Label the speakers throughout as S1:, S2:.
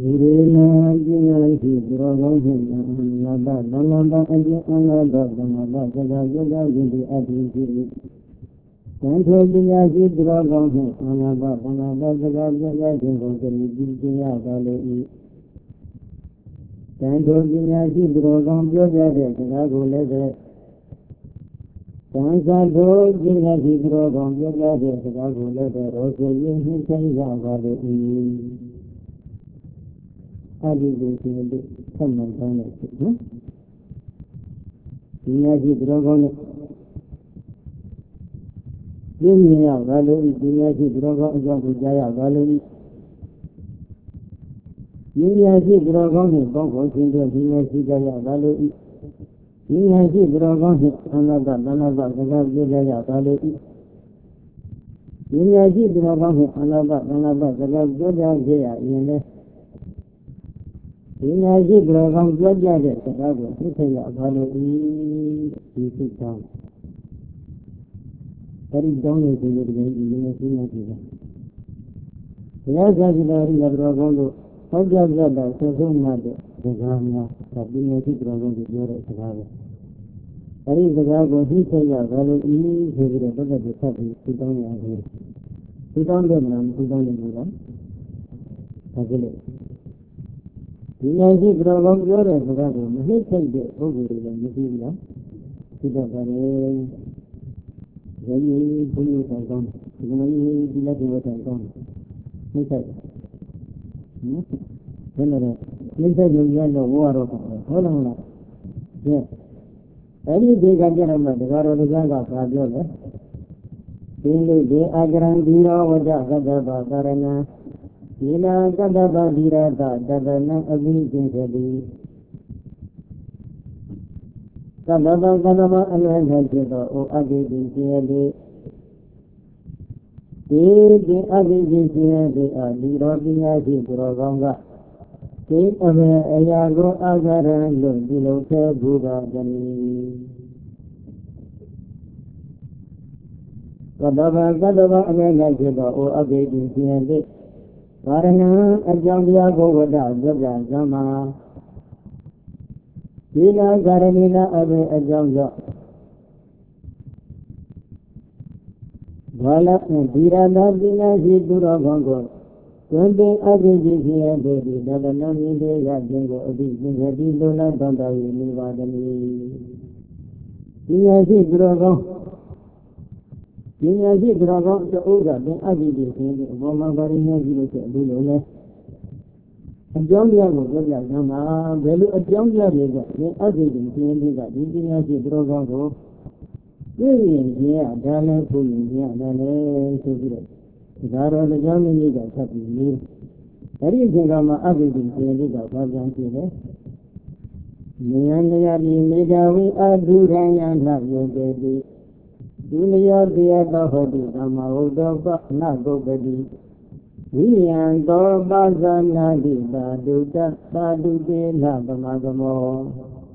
S1: Irena Jinaki Drogohin Naba Naba Adi Anaba Naba Sada Sada Vidi Adi Santo Jinaki Drogohin Naba Naba Sada Sada Vidi Jiya Gali Santo Jinaki Drogohin Yogade Sada Gulede Santo Jinaki Drogohin Yogade Sada Gulede Rose Yihi Kaya Gali Adi Someone down it. Dinaji Drogon Dunia Valley, Dinaji Drogon Jaya Valley. Dinaji Drogon is Bongo Singer, Dinaji Jaya Valley. Dinaji Drogon another Jaya Valley. Dinaji Drogon another Jaya in Dinaji Drogon Jaya Chicago, Hitaya Valley, he sits down. That is down to the Dinaji. Yes, as you know, the Drogon, how does that so much the Gramia, the Dinaji Drogon is your Chicago. That is the guy who Hitaya Valley, he is the brother of the Sabi, sit down here. Sit down there, sit down in the Dinaji Drogon Jore Chicago, he take the over the Mississippi. Sit up there. Very good icon. You let me icon. Inside. Inside you get the war of hold on. Yes. Any day I get on the Garoga Fabio. Daily day I guarantee over the Bagarana. Ila Gadaba Dira Dadana Abhi Kadaba and Hajada or Abi the Abi they are Lirovia Gibroganga. Take away Ayago Agaran below Buddha Gani Kadaba and Hajada or Abi Varana Ajambia Govada Jama Dina Garanina Abe Ajamja Vala Dira Dina Hidura Gongo 20 Abiji Baby Dadanami Jingo Adi Dona Danda Nivadani Dina Hidura Dinaji Dragon the Oga, the Abidi, Mama Varina Dulone. A Jonia was Yama, Velu a Jonia, the Abidi, Dinaji Dragon. Very in here, Dana Pulling here, Dana Sugar. Zara the Germany got happy. That is the Rama Abidi, the Gajan. Niani Medawi Aduraya and love your baby. Dunia dia bahodi nama udah nak gobedi. Wian do bazana di badu tak badu di na bamagamo.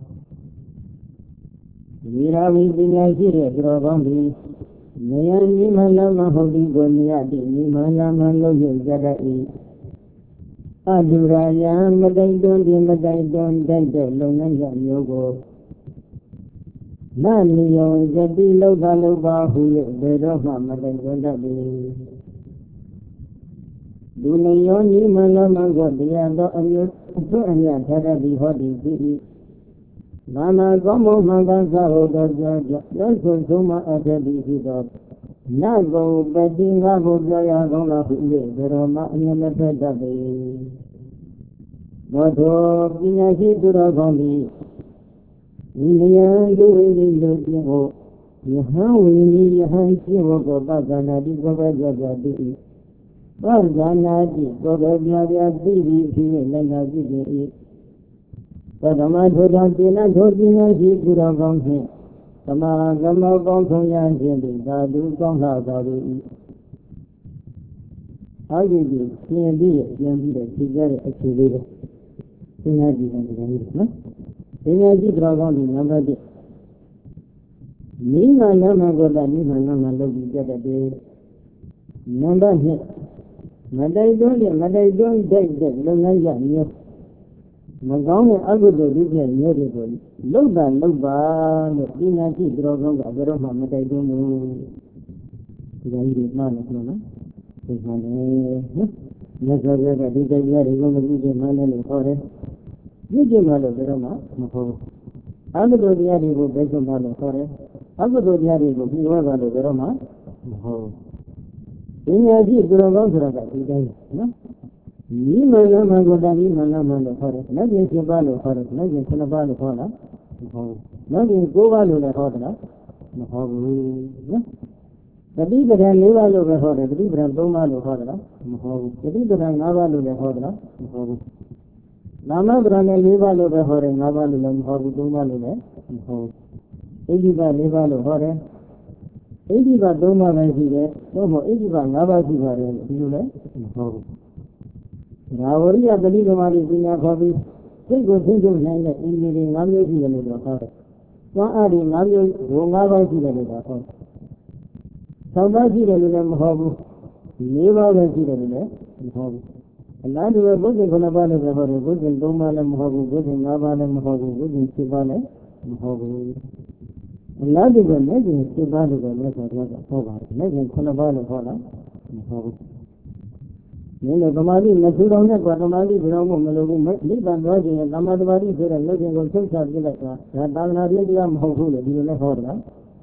S1: Wirawi dunia sire grobambi. Nian ni malam mahodi dunia di ni malam malu jadai. Aduraya madai don dai longan jam yogo. Nani yo jadi Loba huye beroha madan gondabi. Dunia ni malam dia do ayo tu anya thara di hodi di. Mama gomo magan sa hoda ja so suma ada di hidup. Nago bedi ngago jaya gona huye beroma anya lada be. Bodo pinya hidura gombi. Indian doing the Yahawi Yahansi Bagana di Gavajadi Bagana di Gavajadi Bibi Langa Bibi Padama Dodina Dodina Guragon Sama Gama Gonsoyan Dadu Gonga Gadu How did you see a deal? She got it actually. Dinaji Dragon number day. Nima Nama Goda Nima Nama Logi Jada Day. Number hit. Madai don't take the Lunaya near Magong Agudo Rivier near the body. Loba, Dinati Drogon, Agaroma, Madai don't know. Then did not know. Is my name. Nazareth, I think they are going to be the man in the forest. You give my Verona, Agudo Yari will beg on the forest. Agudo Yari will be over the Verona. Inyaji Drogon, no? Nimana Magoda, Nimana forest, nothing Shabalo forest, nothing Sanabalo forest, nothing Govalo the forest. The leader and Nivalo the forest, the leader and Domalo forest, the leader and Navalu the forest. Nama Brana Nivalo the forest, Navalu and Domalo the Ediba Nivalo forest. Ediba Doma Vazile, Domo Ediba Navazivare, Yule. Ravaria the leader of the Hobby, take a single name in the Navi in the forest. One are in Navi, Ronava in the forest. Somebody in the Hobby, Neva was in the Hobby. And I do a good in Conabana, good in Doma and Hobby, good in Navan and Hobby, good in Sivane, Hobby. And now they were making Sivana, making Conabana Hobby. Namadi, Nasudona, Guatemala, Malogu, Liban, and Namadvari, and looking on Tulsa Village, Radana, Hohula, you know, Horda.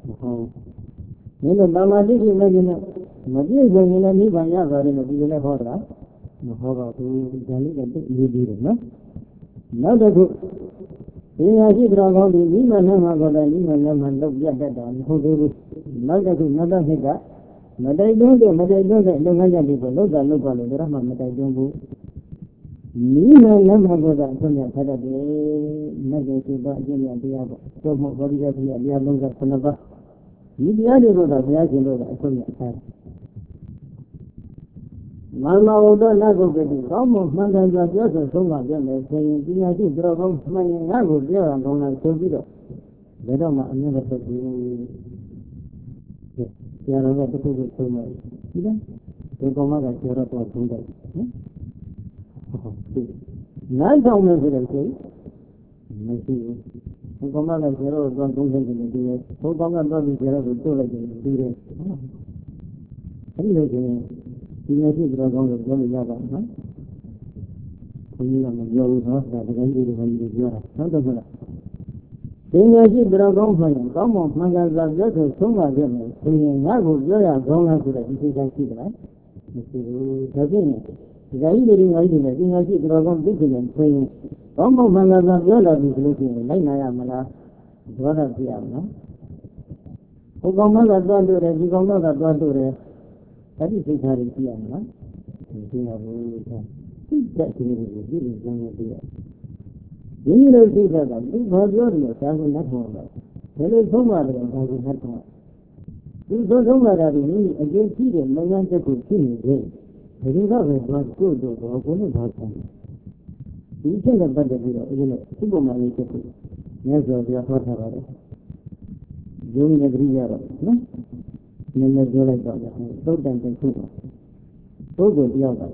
S1: Namadi, Madi, Liban, Yavar, in the Villa Horda. No, how to Jali, you did it, no? Now the good. He Dragon, Lima Namagoda, Lima Naman, Yadda, who do another hiccup. Madai don't have people, local, the Rama Madai don't go. Nina Namagoda, Sonia Saturday, Nagasiba, Jimmy Diabo, so much for the Diablo Sanaba. Nidiadi Roda, Yazino, Sonia. Mama Oda Nago, some of Mandan Joseph, some of them saying, Dinati Dragon, my Nago, there and on a Sovido. The Rama never said you. They are over the two so much. They come out at your report from that. Nine thousand say, Messi. Who come out at zero, don't think in the day. Who come out of zero to do like in the day. Anyway, he has his dragon of Johnny Yava. Who you are your house that the guy is your house. Inyaji Dragon Fire, come on, Magaza, Soma, Nago, Joya, Gona to the Institution. The evening idea, Inyaji Dragon Vigilant, saying, come on, Magaza, Yola is looking, Lainayamala, Dora Piano. Ogamaga Dondore, Gigomaga Dondore, that is a very piano. That's really you know, see that you have your family at home. There is so much of at home. You don't know what I mean, against you, no one could see me. The result was good to open the house. You think about the video, you know, Superman is a good. Yes, we are talking about it. Doing a 3 year old, no? Never do like that. So then they could. So good, yoga.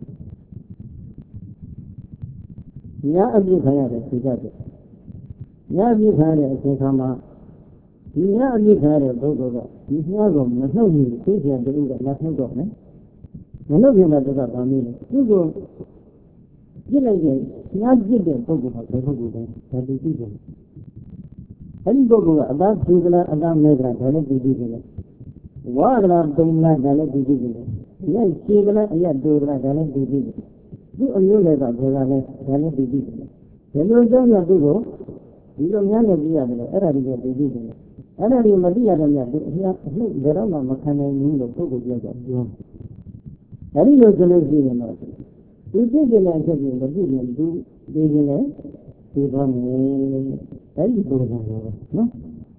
S1: Ya abdi khaya re sija de ya abdi khaya re se khama ya abdi khaya re bodo ga ya go ma hlau ni se sia de ga la hlau do ne ma hlau pin da da ba mi ne tu go jit lai de ya jit de bodo ba de bodo de da di ji de ani bodo ga ada su la ada me ga da le di ji de wa ga dum la da le di ji de ya chi ga ya do ga da le di ji de you only let that go away, then it be easy. Then you don't have to go. You don't have to be able to ever get the easy. And then you must be able to get on a mechanic in the book of your. That is your solution. You take it like in the video, do the that is good. No?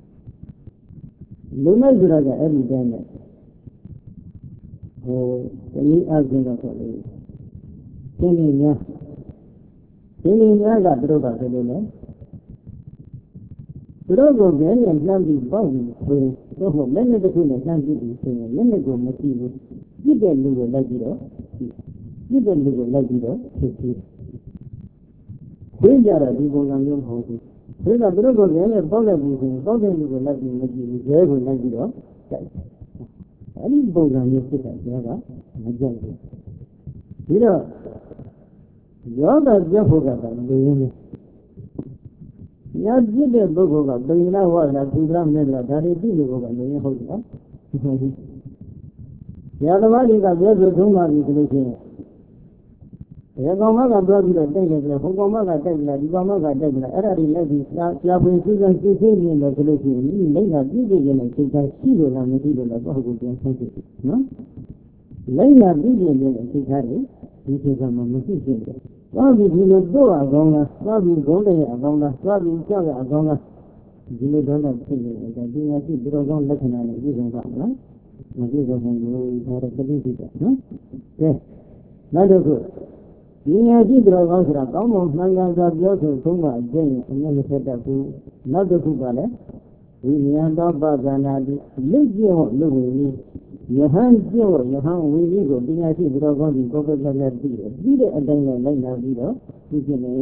S1: Luna Zuraga every day. Oh, any argument of it. Kenya got drove out of the land. Drogo Gany and Nambi Bong, so many of the two and Nambi, many go Maki, you get Lugo Lagiro. ပြည့်တဲ့လူကိုလိုက်ပြီးတော့ဖြစ်ပြီးသိကြတာဒီပုံစံမျိုးမဟုတ်ဘူးဒါကသူတို့ကလည်းပေါက်လိုက်ပြီးဆိုရင်ပေါက်တဲ့လူကိုလိုက်ပြီးမကြည့်ဘူးဇဲကိုလိုက်ပြီးတော့တိုက်အဲ့ဒီပုံစံမျိုးဖြစ်တဲ့ဇဲကမကြိုက်ဘူးဒီတော့ယောဂပြတ်ဖို့ကတော့လူရင်းနေညာပြည့်တဲ့ပုဂ္ဂိုလ်ကပိဏဝါဒနာသုဒ္ဓမေတ္တာဒါတွေပြီးလို့ကလူရင်းဟုတ်တယ်နော်ဆရာသမားတွေကပြောဆိုသုံးပါပြီဆိုလို့ရှိရင်ဒီကောင်မကပြောပြီးတော့တိုက်တယ်ဆိုဟိုကောင်မကတိုက်တယ်ဒီကောင်မကတိုက်တယ်အဲ့ဒါတွေလိုက်ပြီးဆရာပွင့်စူးစမ်းစစ်ဆေးနေတယ်ဆိုလို့ရှိရင်ဒီလိမ့်တာပြည့်ပြည့်နေတဲ့စိတ်ဓာတ်ရှိလို့လားမရှိလို့လားဘာဟုတ်ပြန်ဆန်းစစ်နော်လိမ့်တာပြည့်ပြည့်နေတဲ့စိတ်ဓာတ်တွေဒီစိတ်ကမှမရှိဖြစ်တယ်သွားပြီးဒီလိုတော့အကောင်းလားသွားပြီးဂုံးတဲ့အကောင်းလားသွားပြီးကြောက်ရအကောင်းလားဒီလိုတော့ဖြစ်နေတယ်ဒါပညာရှိဘုရောကောင်းလက္ခဏာနဲ့ပြည့်စုံပါမလားမပြည့်စုံဘူးဒါတော့ပြည့်စုံတယ်နော်ကဲနောက်တစ်ခုပညာရှိဘုရောကောင်းဆိုတာကောင်းမွန်မှန်ကန်စွာပြောဆိုဆုံးမအကျင့်အမြဲမဆက်တတ်ဘူးနောက်တစ်ခုကလည်းဒီဉာဏ်တော်ပဇာနာတိလက်ကျင့်ဟောလုပ်ဝင်ပြီးယဟန်ကျင့်ဟောယဟန်ဝိနည်းကိုပညာရှိဘုရောကောင်းကြီးကိုယ်ကိုယ်ကလည်းပြီးတယ်ပြီးတဲ့အတိုင်းလည်းလိုက်လာပြီးတော့သိကျင်တယ်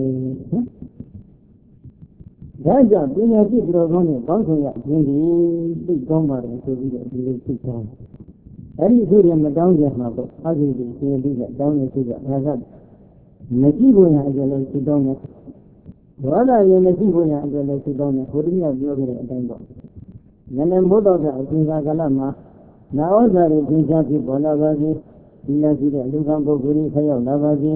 S1: ဒါကြောင့်ပညာရှိဘုရောကောင်းနဲ့ပေါင်းဆောင်ရခြင်းဒီသိကောင်းပါတယ်ဆိုပြီးတော့ဒီလိုသိကောင်းအဲ့ဒီဆိုရင်မတောင်းကြမှာပေါ့အကြည့်ပြီးသင်ပြီးတော့တောင်းနေဆိုကြဒါကမရှိဘူးညာအကျလည်းသိတောင်းတယ်ဒေါသရင်မရှိဘူးညာအကျလည်းသိတောင်းတယ်ဟိုတည်းကပြောခဲ့တဲ့အတိုင်းပေါ့နည်းနည်းမိုးတော့တဲ့အချိန်ကာလမှာနာဩဇာတွေသင်္ချာဖြစ်ပေါ်လာပါစေဒီလိုရှိတဲ့လူကံပုဂ္ဂိုလ်ကြီးဆက်ရောက်လာပါစေ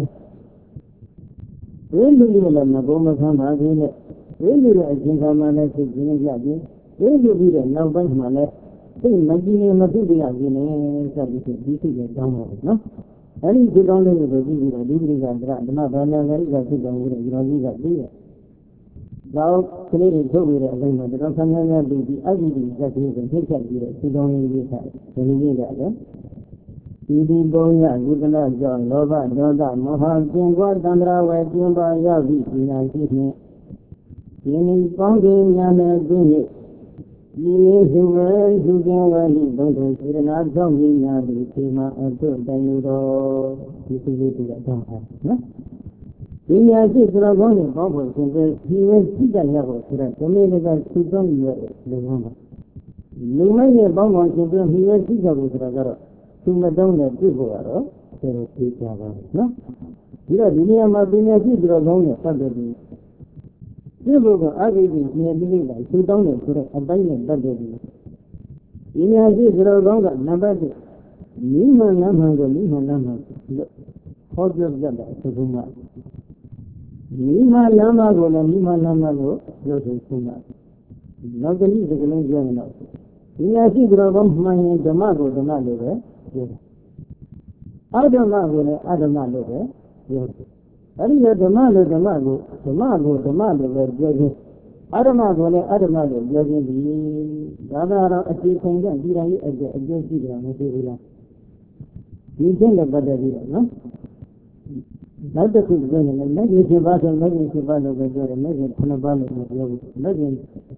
S1: ဒီလူတွေလည်းမဘုံမဆန်းပါသေးနဲ့ဒီလူတွေအချိန်ကာလမှာလည်းသိကျင်ကြပြီးဒီလူပြီးတဲ့နောက်ပိုင်းမှာလည်းသိမကြည့်ရင်မသိပြရဘူးနဲ့ဆက်ပြီးဒီသိတဲ့တောင်းပါဘူးနော်အဲ့ဒီဒီကောင်းလေးကိုကြည့်ပြီးတော့ဒီပရိသတ်ဓမ္မဘာသာဂရိကဖြစ်တော်မူတဲ့ဒီတော်ကြီးကပြီးတယ်တော့ကလေးတွေထုတ်ပြီးတဲ့အတိုင်းမှာတော်ဆန်းဆန်းနဲ့ပြီးဒီအကြည့်ဒီဇက်ကြီးကိုထိတ်ချက်ပြီးတော့ဒီကောင်းလေးကြီးကဒီလိုကြီးကလည်းဒီပုံရကုသလကြောင့်လောဘဒေါသမောဟကျင်ကွာသန္တရာဝယ်ကျင်းပါရောက်ပြီးဒီနာရှိနှင့်ဒီနည်းပေါင်းခြင်းများနဲ့ကျင်း၍ဒီလေးစုဝဲစုကျင်းဝဲဤသုံးထုစေရနာကြောင့်ကြီးများသည်ဒီမှာအထုတိုင်လို့တော့ဒီစုလေးတူတဲ့အကြောင်းအားနော်ဒီညာရှိသတော်ကောင်းနဲ့ပေါင်းဖို့ရှင်ပဲဒီဝဲစိတ်ကြရဖို့ဆိုတော့ဓမ္မလေးကသုသုံးရလူကောင်းပါလူမိုက်နဲ့ပေါင်းဖို့ရှင်ပဲဒီဝဲစိတ်ကြဖို့ဆိုတော့သူမတုံးနဲ့ပြစ်ဖို့ကတော့ဆယ်ပြေးကြပါနော်ဒီတော့ဒီနေရာမှာပညာရှိသတော်ကောင်းနဲ့ပတ်သက်ပြီးဒီဘုကအဂိတိဉာဏ်တိလိုက်သုတောင်းတယ်ဆိုတော့အပိုင်းနဲ့ပတ်သက်ပြီးဒီညာရှိသတော်ကောင်းကနံပါတ်1မိမှန်လမ်းမှန်ကိုမိမှန်လမ်းမှန်ဟောပြောပြတာသုသုံးမှာမိမှန်လမ်းမှကိုလည်းမိမှန်လမ်းမှကိုပြောဆိုဆုံးမှာနောက်ကလေးစကလုံးပြောရင်တော့ဒီညာရှိသတော်ကောင်းမှန်ရင်ဓမ္မကိုဓမ္မလို့ပဲပြောတယ်အဓမ္မကိုလည်းအဓမ္မလို့ပဲပြောတယ်အဲ့ဒီဓမ္မလို့ဓမ္မကိုဓမ္မလို့ပဲပြောခြင်းအဓမ္မကိုလည်းအဓမ္မလို့ပြောခြင်းဒီဒါကတော့အခြေခံတဲ့ဒီတိုင်းအကျိုးရှိတယ်မရှိဘူးလားဒီချင်းလည်းပတ်သက်ပြီးတော့နော်နောက်တစ်ခုပြောရင်လည်းလက်ရည်ပါဆိုလက်ရည်ပါလို့ပဲပြောတယ်လက်ရည်9ပါးလို့မပြောဘူးလက်ရည်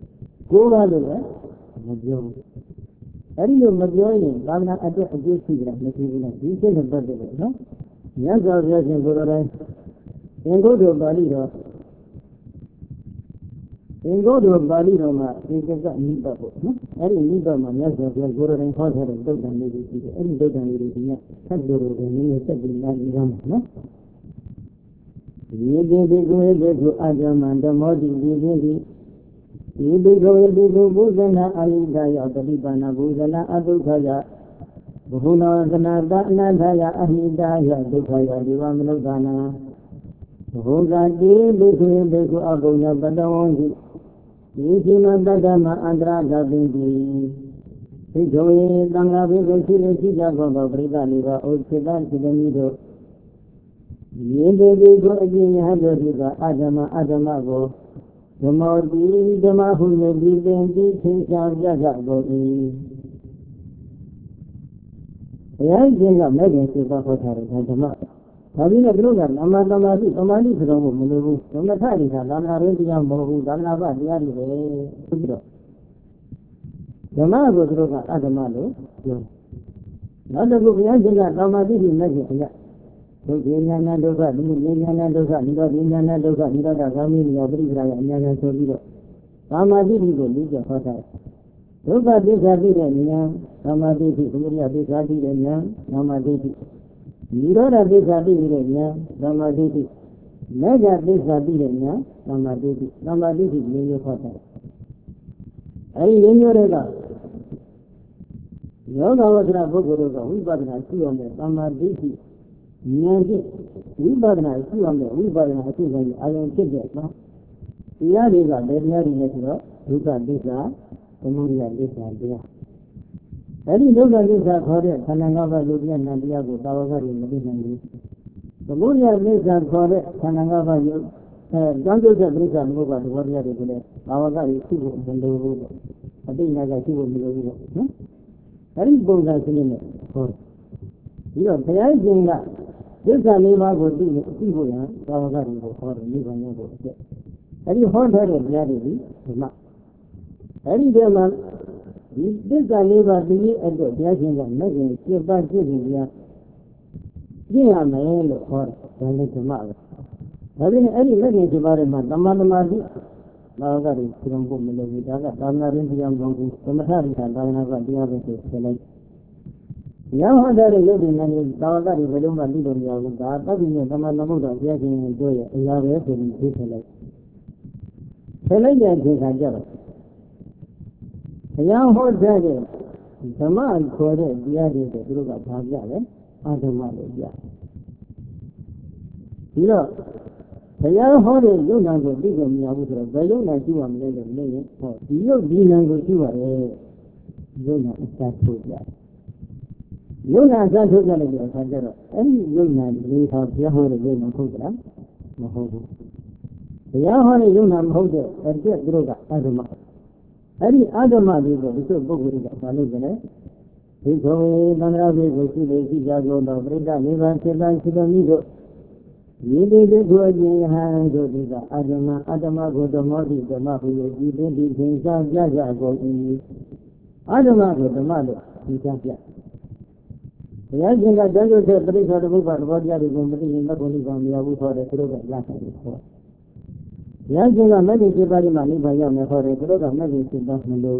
S1: 9ပါးလို့လည်းမပြောဘူးအဲ့ဒီလိုမပြောရင်သာသနာအတွက်အကျိုးရှိတယ်မရှိဘူးလားဒီချင်းလည်းပတ်သက်တယ်နော်မြတ်စွာဘုရားရှင်ကိုယ်တော်တိုင်သင်္ကုတ္တပါဠိတော်မှာဒီကကနိဗ္ဗာန်ပေါ့နော်အဲ့ဒီနိဗ္ဗာန်မှာမြတ်စွာဘုရားကိုယ်တော်တိုင်ဟောထားတဲ့သုတ်တန်လေးတွေရှိတယ်အဲ့ဒီသုတ်တန်လေးတွေဒီကသတ်တော်ကိုနည်းနည်းဆက်ပြီးနားကြည့်ရမှာနော်ဒီဒီဒီကိုဒီကိုအကြမန္တမောတိဒီဒီဒီဒီကိုဒီကိုဘုဇနာအာလိဒယောတတိပါဏဘုဇနာအဒုက္ခယဘုဟုနောသနာတအနန္တယအဟိတယဒုက္ခယဒီဝမနုဿာနာဘုဇာတိဘိက္ခုဘိက္ခုအဘုညပတဝံတိဒီစိမတတ္တမအန္တရာဒပိတိဘိက္ခုေသံဃာဘိက္ခုရှိလေရှိကြသောပရိသလေးပါဩစိတစိတမိတို့ယေတိဘိက္ခုအကျဉ်ယဟတို့ဒီကအဓမ္မကိုဓမ္မောတိဓမ္မဟု၍ဒီပင်ဒီသိချာပြတ်ကုန်၏ဘုရားရှင်ကမဲ့ခင်စေပါဟောထားတဲ့ဓမ္မဒါပြီးတော့သူတို့ကနာမသမာဓိဆိုတော့မလို့ဘူးဓမ္မထရိကသာသနာ့ရင်းတရားမဟုတ်ဘူးသာသနာ့ဘတရားတွေပဲပြီးတော့ဓမ္မကိုသူတို့ကအဓမ္မလို့ပြောနောက်တစ်ခုဘုရားရှင်ကသမာဓိရှိမဲ့ခင်အရာဒုက္ခဉာဏဒုက္ခလူဉာဏဒုက္ခနိရောဓဉာဏဒုက္ခနိရောဓဂามိမြောပရိပရာယအများကြီးဆိုပြီးတော့ကာမတိတိကိုလေးကျဟောထားတယ်ဒုက္ခသစ္စာသိတဲ့ဉာဏ်ကာမတိတိသမုဒယသစ္စာသိတဲ့ဉာဏ်ကာမတိတိနိရောဓသစ္စာသိတဲ့ဉာဏ်ကာမတိတိမေဃသစ္စာသိတဲ့ဉာဏ်ကာမတိတိကာမတိတိလေးမျိုးဟောထားတယ်အဲဒီလေးမျိုးတွေကယောဂဝဆရာပုဂ္ဂိုလ်တို့ကဝိပဿနာရှိအောင်တဲ့ကာမတိတိဉာဏ်ဖြင့်ဝိပဿနာရှိအောင်တဲ့ဝိပဿနာအဖြစ်ဆုံးအာရုံဖြစ်တဲ့နော်တရားတွေကလည်းတရားတွေနဲ့ဆိုတော့ဒုက္ခသစ္စာသမုဒယသစ္စာတရားအဲဒီဒုက္ခသစ္စာခေါ်တဲ့ခန္ဓာ၅ပါးလူပြဉာဏ်တရားကိုသာဝကတွေမသိနိုင်ဘူးသမုဒယသစ္စာခေါ်တဲ့ခန္ဓာ၅ပါးယုတ်တန်ကျုပ်တဲ့ပြိဿသမုပ္ပါဒ်ဘောတရားတွေကိုလည်းသာဝကတွေရှိဖို့မလိုဘူးပေါ့အတိတ်ကရှိဖို့မလိုဘူးပေါ့နော်အဲဒီပုံစံစနစ်နဲ့ဟောပြီးတော့ဘုရားရှင်ကသစ္စာ၄ပါးကိုသိဖို့ရန်သာဝကတွေကိုဟောတယ်နိဗ္ဗာန်ကိုအကျက်အဲဒီဟောထားတဲ့တရားတွေဒီမှာအဲဒီတည်းမှာဒီသစ္စာ၄ပါးသိရဲ့အတွက်ဘုရားရှင်ကမဂ္ဂင်7ပါးပြည့်စုံရပြည့်ရမယ်လို့ဟောတယ်ဒါလည်းဓမ္မပဲဒါပြင်အဲဒီမဂ္ဂင်7ပါးထဲမှာတမန်တမာတိသာဝကတွေပြုံးဖို့မလိုဘူးဒါကသာမဏေရင်းတရားမဟုတ်ဘူးသမထရိသာနာကတရားပဲဆိုဆက်လိုက်ရဟောတဲ့ရုပ်တည်နေသာဝကတွေဘယ်လုံးမှသိလို့မရဘူးဒါသဗ္ဗညေသမဏမုဒ္ဒဘုရားရှင်တို့ရဲ့အရာပဲဆိုပြီးသိထလိုက်ဆက်လိုက်တဲ့ခေတ်ကကြတော့ဘုရားဟောတဲ့ဓမ္မခေါ်တဲ့တရားတွေကိုသူတို့ကဘာပြလဲအာဓမ္မလို့ပြပြီးတော့ဘုရားဟောတဲ့ယုံနာကိုသိလို့မရဘူးဆိုတော့ဘယ်ယုံနာရှိရမလဲလို့မေးရင်ဟောဒီယုတ်ဒီနာကိုရှိရတယ်ယုံနာအစထုတ်ပြယုံနာအစထုတ်ပြလိုက်တဲ့အခါကျတော့အဲ့ဒီယုံနာလေးဟာဘုရားဟောတဲ့ယုံနာဟုတ်ကြလားမဟုတ်ဘူးဘုရားဟောတဲ့ယုံနာမဟုတ်တဲ့အဲ့ဒီသူတို့ကအာဓမ္မအဲ့ဒီအာဓမ္မတွေကိုဒီလိုပုဂ္ဂိုလ်တွေကဘာလို့လဲဒီသောသန္တရာဘေကိုရှိလေရှိကြကုန်သောပရိသနိဗ္ဗာန်စေတံရှိတော်မူသောယေတိတိကိုအကျဉ်းဟံတို့ဒီကအာဓမ္မကိုဓမ္မောတိဓမ္မဟူ၍ဒီသိဒီသင်္စာပြကြကုန်၏အာဓမ္မကိုဓမ္မလို့ဒီချပြဘုရားရှင်ကတန်ရုပ်တဲ့ပရိစ္ဆေသမုပ္ပါဒ်ဘောတရားတွေကိုမသိရင်မဂ္ဂလိကမရဘူးဆိုတဲ့သူတို့ကလက်ခံတယ်ဟောဘုရားရှင်ကမဂ္ဂင်7ပါးမှာနိဗ္ဗာန်ရောက်မယ်ဟောတယ်သူတို့ကမဂ္ဂင်7ပါးမလို့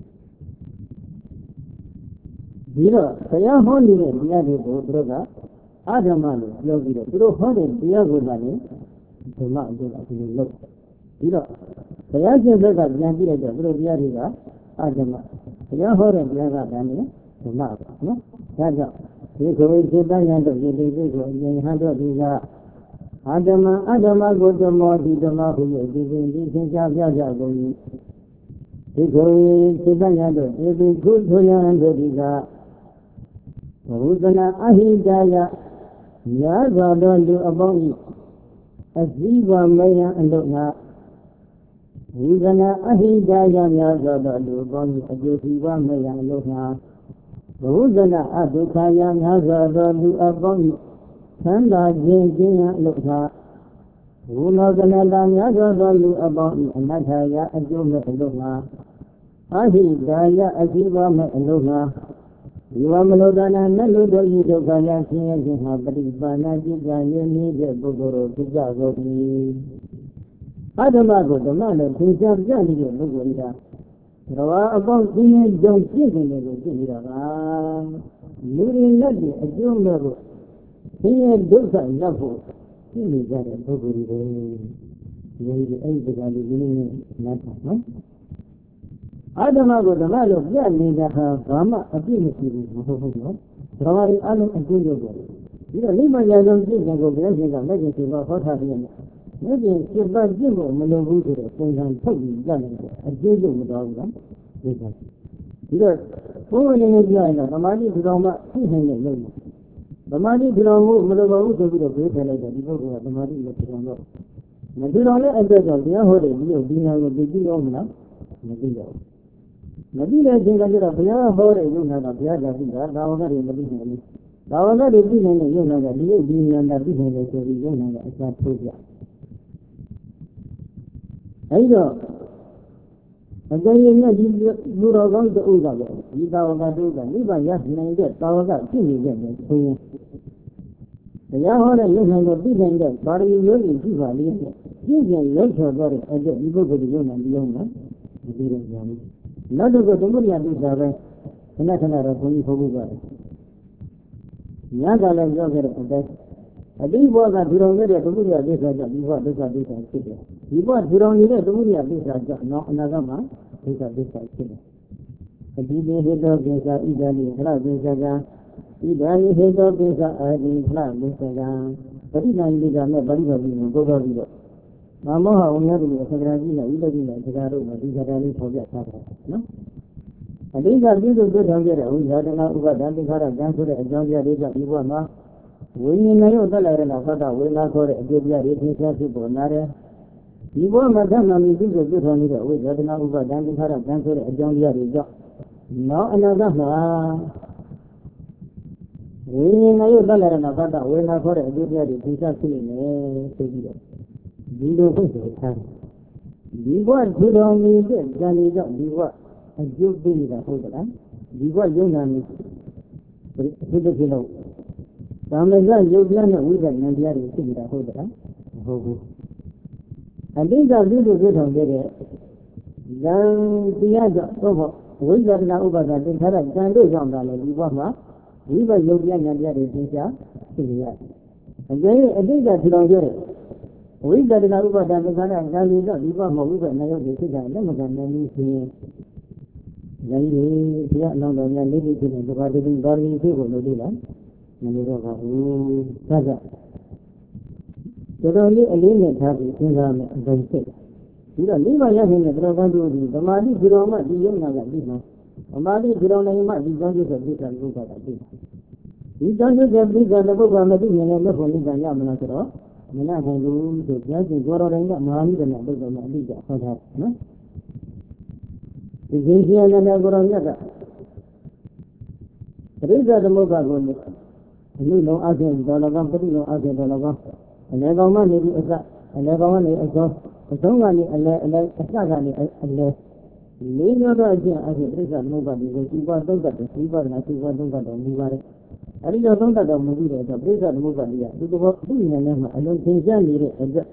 S1: ဒီတော့ဘုရားဟောနေတဲ့တရားတွေကိုသူတို့ကအာဓမ္မလို့ပြောပြီးတော့သူတို့ဟောတဲ့တရားကိုလည်းဓမ္မအကျိုးအကျိုးလုပ်ပြီးတော့ဘုရားရှင်ဘက်ကပြန်ပြလိုက်တော့သူတို့တရားတွေကအာဓမ္မဘုရားဟောတဲ့တရားကလည်းဓမ္မပါနော်ဒါကြောင့်ဒီကိုယ်စိတ်တိုင်းတို့ဒီလေးကိုအရင်ဟန်တော့ဒီကအာဓမ္မကိုဓမ္မောဒီဓမ္မဟု၍ဒီစဉ်ဒီသင်္ချာပြကြကုန်၏ဒီကိုယ်စိတ်တိုင်းတို့ဒီခုထိုရန်တို့ဒီကဘုဒ္ဓနာအဟိတယများစွာသောလူအပေါင်း၏အစည်းဝမယံအလို့ငါဝိဇနာအဟိတယများစွာသောလူအပေါင်း၏အကျိုးစီးပွားမယံအလို့ငါဘုဇနာအဒုက္ခယများစွာသောလူအပေါင်း၏သံသာခြင်းကျင်းရအလို့ငါဝုနောကနတာများစွာသောလူအပေါင်း၏အနတ္ထယအကျိုးမဲ့အလို့ငါအဟိတယအစည်းဝမဲ့အလို့ငါဒီဝမလောဒနာနတ်လူတို့ဤဒုက္ခများဆင်းရဲခြင်းဟာပရိပါဏจิตဉာဏ်ရင်းနေတဲ့ပုဂ္ဂိုလ်တို့ဖြစ်ကြကုန်၏အဓမ္မကိုဓမ္မနဲ့သင်္ချာပြနေတဲ့ပုဂ္ဂိုလ်ကတော်အပေါင်းသိရင်ကြောင့်ပြည့်စုံတယ်ကိုသိနေတာပါလူရင်းနဲ့အကျိုးမဲ့ဖို့ဆင်းရဲဒုက္ခရောက်ဖို့သိနေကြတဲ့ပုဂ္ဂိုလ်တွေဒီအဲ့ဒီကလေးကြီးနဲ့နားထောင်နော်အာဓမ္မကိုဓမ္မလို့ပြနေတာဟာဘာမှအပြည့်မရှိဘူးမဟုတ်ဘူးနော်ဓမ္မတွေအလုံးအကျိုးရောက်တယ်ဒီတော့လိမ္မာရာဇုံပြည့်စုံကိုဘုရားရှင်ကလက်ကျင်7ပါးဟောထားပြီးနေလက်ကျင်7ပါးပြည့်ဖို့မလိုဘူးဆိုတော့ပုံစံထုတ်ပြီးကြတယ်အကျိုးရောက်မတော်ဘူးလားဒီကဒီတော့ဘုရားရှင်ပြောရင်တော့သမာဓိထူထောင်မှသိနိုင်တဲ့လုပ်တယ်သမာဓိထူထောင်မှုမလိုပါဘူးဆိုပြီးတော့ပြေးထည့်လိုက်တယ်ဒီပုဂ္ဂိုလ်ကသမာဓိနဲ့ထူထောင်တော့မထူထောင်တဲ့အတွက်ကြောင့်တရားဟောတဲ့ဒီလိုဒီနာကိုသိကြည့်ရောမလားမသိတော့မသိတဲ့အချိန်ကကျတော့ဘုရားဟောတဲ့ယုံနာကဘုရားကသိတာသာဝကတွေမသိနိုင်ဘူးသာဝကတွေသိနိုင်တဲ့ယုံနာကဒီယုတ်ဒီနာတာသိနိုင်တယ်ဆိုပြီးယုံနာကအစားထိုးပြအဲဒီတော့အကျဉ်းနဲ့ဒီလူတော်ကောင်းတူကပဲဒီသာဝကတို့ကနိဗ္ဗာန်ရနိုင်တဲ့သာဝကဖြစ်နေတဲ့ဆိုရင်ဘုတရားဟောတဲ့ယုံနိုင်ကိုသိနိုင်တဲ့ပါရမီမျိုးတွေရှိပါလိမ့်မယ်ပြည့်စုံလက်ချော်သွားတဲ့အဲ့ဒီပုဂ္ဂိုလ်ယုံနိုင်ပြီးအောင်လားမသိတော့ကြဘူးနောက်တစ်ခုသမုဒ္ဒရာဒုစာပဲခဏခဏတော့ဘုန်းကြီးဖုံးဖို့ပါတယ်ညကလည်းပြောခဲ့တဲ့အတိုင်းအတိဘောကထူထောင်ခဲ့တဲ့သမုဒ္ဒရာဒုစာကြောင့်ဒီဘောဒုက္ခဒုက္ခဖြစ်တယ်ဒီဘောထူထောင်နေတဲ့သမုဒ္ဒရာဒုစာကြောင့်နောက်အနာဂတ်မှာဒုက္ခဒုက္ခဖြစ်တယ်အဒီဒီဟိတောကိစ္စဣဒာလိခလကိစ္စကဣဒာလိဟိတောကိစ္စအာဒီခလကိစ္စကပရိနာယိကနဲ့ပရိပါဠိကိုကိုးတော်ပြီးတော့မမောဟဝိညာဉ်တို့ဆရာကြီးနဲ့ဥဒ္ဒတိနဲ့တရားတို့မှာဒီကရာလေးဖော်ပြထားတယ်နော်အတိတ်ကပြုစုတွေ့ထောင်ခဲ့တဲ့ဥဒ္ဒတနာဥပဒံသင်္ခါရကံဆိုတဲ့အကြောင်းပြတွေကြောင့်ဒီဘဝမှာဝိညာဉ်နဲ့ရုပ်တက်လာတဲ့နောက်သတ္တဝေဒနာခေါ်တဲ့အကျိုးပြတွေသင်္ခါရဖြစ်ပေါ်လာတယ်ဒီဘဝမှာသံဃာမီပြုစုတွေ့ထောင်နေတဲ့ဝိဒတနာဥပဒံသင်္ခါရကံဆိုတဲ့အကြောင်းပြတွေကြောင့်နောက်အနာဂတ်မှာဝိညာဉ်နဲ့ရုပ်တက်လာတဲ့နောက်သတ္တဝေဒနာခေါ်တဲ့အကျိုးပြတွေသင်္ခါရဖြစ်နေတယ်ဆိုပြီးတော့ဒီလိုဖြစ်စေထားဒီဘဝထူထောင်နေတဲ့ဉာဏ်တွေကြောင့်ဒီဘဝအကျိုးပေးနေတာဟုတ်ကလားဒီဘဝယုံနာနေဖြစ်တဲ့လို့သာမဏေရုပ်ပြနဲ့ဝိပဿနာတရားတွေဖြစ်နေတာဟုတ်ကလားမဟုတ်ဘူးအတိတ်ကပြုစုဖြစ်ထောင်ခဲ့တဲ့ဉာဏ်တရားကြောင့်သို့မဟုတ်ဝိပဿနာဥပါဒသင်္ခါရဉာဏ်တို့ကြောင့်လည်းဒီဘဝမှာဝိပဿနာရုပ်ပြဉာဏ်တရားတွေသင်္ချာဖြစ်နေရတယ်အကျဉ်းအတိတ်ကထူထောင်ခဲ့တဲ့ဝိပဿနာဥပါဒသင်္ခါရဉာဏ်တွေကြောင့်ဒီဘဝမှာဝိပဿနာရုပ်တွေဖြစ်တာလက်မခံနိုင်ဘူးဆိုရင်ဉာဏ်ကြီးဘုရားအလောင်းတော်များနေပြီးဖြစ်တဲ့ဘာတိဘာရမီဖြစ်ကိုလို့လို့လားမလို့တော့ပါဘူးဒါကြောင့်တော်တော်လေးအလေးနဲ့ထားပြီးစဉ်းစားမယ်အတိုင်းဖြစ်တယ်ဒီတော့နိဗ္ဗာန်ရခြင်းနဲ့တော်တော်တို့ဒီသမာဓိပြုတော်မှဒီယုံနာကပြီးမှာသမာဓိပြုတော်နိုင်မှဒီကြောင့်ကျတဲ့ပြိဿဘုရားကပြီးဒီကြောင့်ကျတဲ့ပြိဿတဲ့ပုဂ္ဂိုလ်မသိမြင်တဲ့လက်ဖို့နိဗ္ဗာန်ရမလားဆိုတော့မနာနိုင်ဘူးဆိုဘုရားရှင်ကိုတော်တိုင်ကမဟာမိဒနာပုဂ္ဂိုလ်မှာအတိအကျဟောထားတယ်နော်ဒီရှင်ရှင်နဲ့ကိုတော်မြတ်ကပြိဿသမုပ္ပါကိုအနုလုံးအခြင်းတော်၎င်းပရိလုံးအခြင်းတော်၎င်းအလယ်ကောင်မှနေပြီးအစအလယ်ကောင်ကနေအဆုံးကနေအလယ်အစကနေအလယ်လေးမျိုးသောအခြင်းအခြင်းပြိဿသမုပ္ပါဒီကိုဒီပါသုံးတတ်တယ်ဒီပါကနာဒီပါသုံးတတ်တော်မူပါတယ်အဲဒီတော့သုံးတတ်တော်မူပြီးတဲ့အခါပြိဿသမုပ္ပါဒီကသူတော်သူ့ဉာဏ်နဲ့မှအလုံးသင်ရှားနေတဲ့အတွက်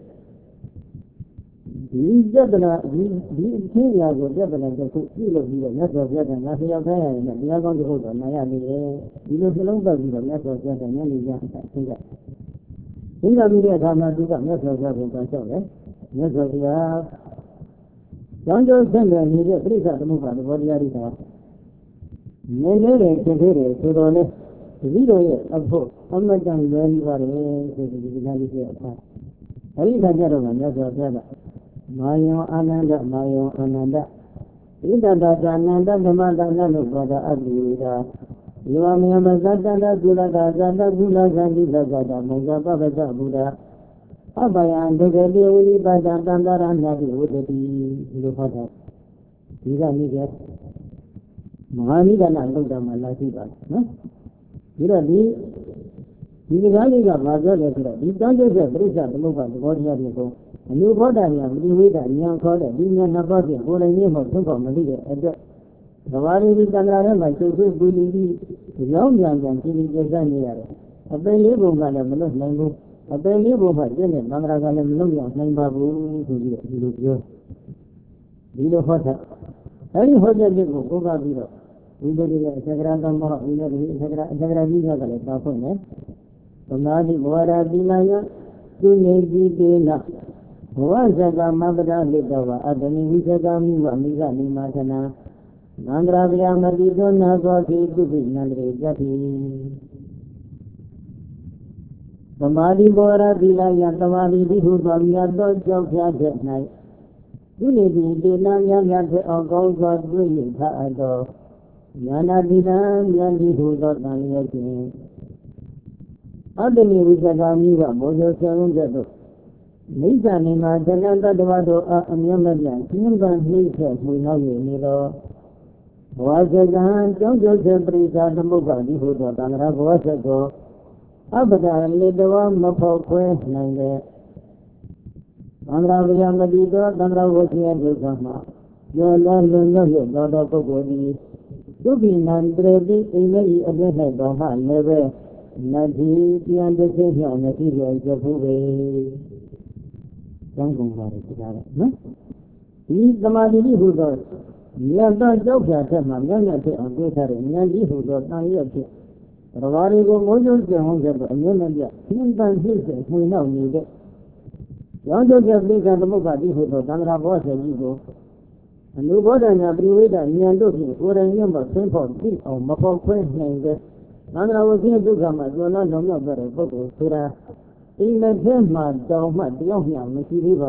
S1: ဒီပြဿနာဒီအချင်းအရာကိုပြဿနာတစ်ခုပြုလုပ်ပြီးတော့မြတ်စွာဘုရားကငါဆရာထားရရင်တရားကောင်းတစ်ခုတော့နိုင်ရနေတယ်ဒီလိုစလုံးပတ်ပြီးတော့မြတ်စွာဘုရားကညနေကျအထင်ကပြီးတဲ့အခါမှာသူကမြတ်စွာဘုရားကိုပြန်လျှောက်တယ်မြတ်စွာဘုရားကျောင်းကျောင်းဆက်နယ်နေတဲ့ပြိဿသမုပ္ပါသဘောတရားတွေကနေနေတယ်ဖြစ်သေးတယ်ဆိုတော့လေဒီလိုရဲ့အဖို့အမတန်လွယ်နေပါတယ်ဆိုပြီးဒီကနေ့ပြအခါအဲဒီခါကျတော့မြတ်စွာဘုရားကမာယောအာနန္ဒမာယောအာနန္ဒဣဒတသာနန္ဒဓမ္မတနလို့ပြောတာအတ္တိရာယောမယမသတ္တန္တကုလတာဇာတကုလသံတိသဇာတမေဇပပ္ပဇဗုဒ္ဓအဘယံဒုက္ခတိဝိနိပါဒံတန္တရဏတိဝတ္တိဒီလိုဟောတာဒီကနေ့ကမဟာနိဒနာလောက်တာမှလာရှိပါနော်ပြီးတော့ဒီကားလေးကဘာပြောလဲဆိုတော့ဒီတောင်းကျတဲ့ပြိဿသမုပ္ပါသဘောတရားတွေကိုအနုဘောဓညာမတိဝိဒဉာဏ်ခေါ်တဲ့ဒီဉာဏ်နှစ်ပါးဖြင့်ကိုယ်တိုင်မျိုးမဟုတ်သုံးဖို့မသိတဲ့အတွက်သဘာဝဒီတဏ္ဍာထဲမှာကျုပ်စုပူလီပြီးရောင်းပြန်ပြန်ကြည်ကြည်ကျစနေရတယ်အပင်လေးပုံကလည်းမလွတ်နိုင်ဘူးအပင်လေးပုံမှာကျင့်တဲ့သံဃာကလည်းမလွတ်မြောက်နိုင်ပါဘူးဆိုပြီးဒီလိုပြောဒီလိုဟောတာအဲဒီဟောတဲ့ချက်ကိုကိုးကားပြီးတော့ဝိပဿနာအစကရံတော်မှာဝိနည်းအစကရကြီးကလည်းပါဖွင့်တယ်သမာဓိဘဝရာသီလာယသူနေကြည်တေနဘဝဇဂမပဒလိတဝအတ္တနိဝိဇဂမိဝမိဂနိမာသနာနန္ဒရာဗျာမတိသောနာသောတိကုပိနန္ဒရေဇတိသမာဓိဘောရသီလယသမာဓိတိဟုသောမြတ်သောကြောင့်ဖျားတဲ့၌သူနေကြည်တေနမြတ်မြတ်တဲ့အောင်ကောင်းစွာတွေ့ရထားအပ်သောညာနာတိနာဉာဏ်တိဟုသောတန်လျက်ဖြင့်အတ္တနိဝိဇဂမိဝမောဇောဆံတဲ့သို့နိစ္စနေမှာဇဂတတ္တဝါတို့အမြတ်မပြတ်ရှင်းပန်းနှိမ့်ဆက်မှုနောက်ရနေတော့ဘဝဇဂံကျောင်းကျိုးစေပရိသသမုပ္ပါဒီဟုသောတန္တရာဘဝဇဂကိုအပဒလေတဝမဖောက်ခွဲနိုင်တဲ့သန္တရာဗျာမတိသောသန္တရာဝစီယဒုက္ခမှာကျော်လွန်လွန်မြောက်ရသောပုဂ္ဂိုလ်သည်သုခိနံတရေတိအိမ်မက်၏အပြည့်၌တော်မှလည်းပဲ Nadi tiang de sehingga nadi dia jauh yang kumpulan sekarang, nah, ini zaman ini sudah, yang dah jauh saja, mana yang ada anggota yang ini sudah tanya je, rawari ko muncul je orang je, yang dia, yang sih punya ni je, yang tu je beli kan temu kadi sudah, tanpa bawa sejitu, anu bawa priweda, yang tu je, orang yang bersempat, oh, makau kuen yang je. Nandra was here to come as well as on the very photo. Sura in the same month, so much young young, Missy River.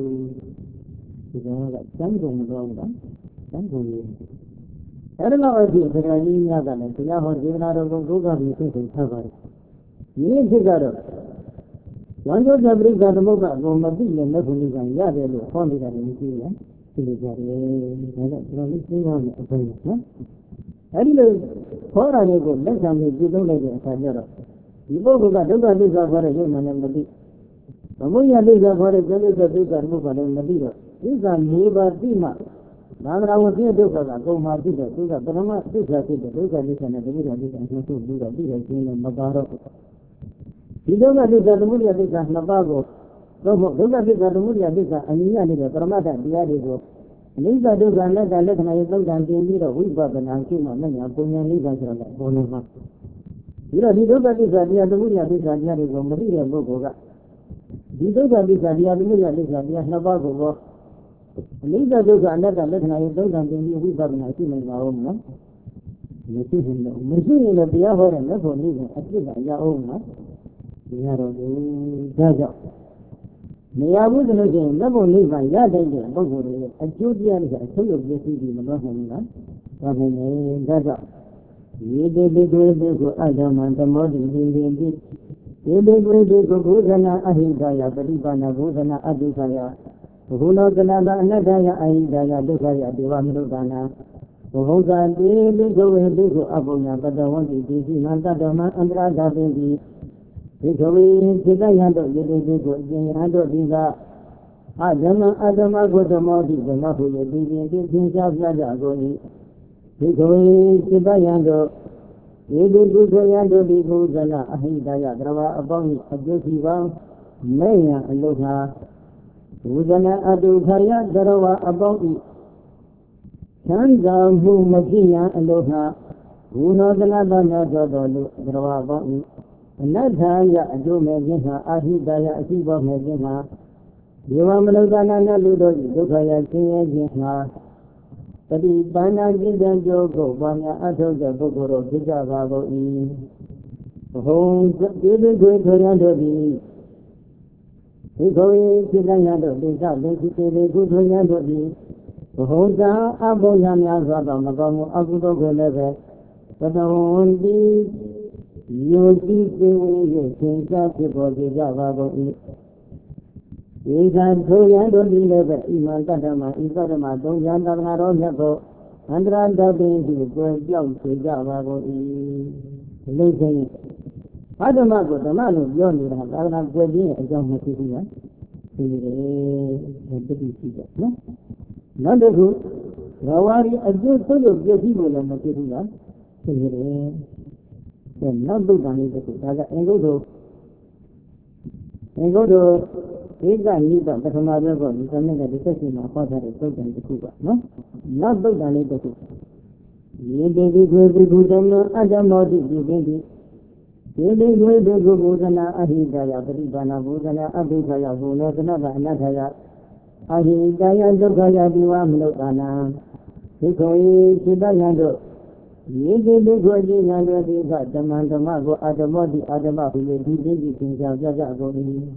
S1: Samsung wrong, Samsung. I don't know if you're going to have an idea or given out of Google to cover. You need to get up. One of the bricks at the mobile room of the level is on Yabel, only that in Syria. For a little, let them be given like a fire. You go to the visa for a human and the beat. The Muya visa for a village of visa mover in the leader. These are neighbor Tima. Now I was here to go my visa to the Brahma, visa to the visa and the visa and to do the visa in Magaro. You don't have visa to Muya visa Navago. Look at visa to Muya visa and you need a Pramata, the Adigo. Liga do let my look and be near a week of an Ankima, many are going and leave us on that bonus. You know, he look at this idea, the Muria this idea is on the Muria Boga. He look at this idea, the Muria this idea, Navago. Liga do let my look and be near a week of an Ankima in our own. Machine of the hour and never leaving at least your own. We are on the Niyabu the Nation, never leave my yard again, a Julian, a sort of the city in the Bahama, Bahama, Gaza. You did the great go Adam and the modern Indian. You did great go Guzana, Ahidaya, Baribana, Guzana, Adukaya, who knows another Nadaya, Ahidaya, Dukaya, Divan, Hoga, they go and go Abuya, but the one is busy, Nandama, and Raga baby. Recovery to the Yando, you did go, Yando Diga. Adama go the Modi, the Mahu, the things of Yada going. Recovery to the Yando, you did go to Yando, the Guzana, Ahidaya, Drava, Abong, Abusiva, Maya, Loha, Guzana, Adukaya, Drava, Abong. Chanda, who Makia, Aloha, who knows another Drava, Abong. Nadhaya, do Megina, Ahidaya, Akiba Megina. You are Melodana Ludo, Dukaya, Kingina. But if Bana didn't go, Bana, Atoga, Bogoro, Gigavago in home, didn't go to Yando. We go into the Yando, they got basically good to Yando. Hoga, Aboyana, Magamu, Abudo, Leve, but the only you keep the way you think of people, the Javago. You can go and don't live Iman Katama, Isarama, don't Yandana, Nevo, and Randa Baby, go young to Javago. Listen, Adamago, the man of Yoni, I have go in a young Messiah. Not a good. Rawari, a good sort of your people and material. Not do the and go to Ega Nita, but another one is a decision of what I told them to Cuba. No, not do the you did it with good and Adam not you did it. You did with the Guzana, Ahidaya, Ribana, Guzana, Abidaya, Guzana, Nataya, Ahidaya, Dogaya, Diwam Logana. Hikoi, Sidayando. You did the good and the Mago, Adamodi, Adama, who will be busy things out Jago in.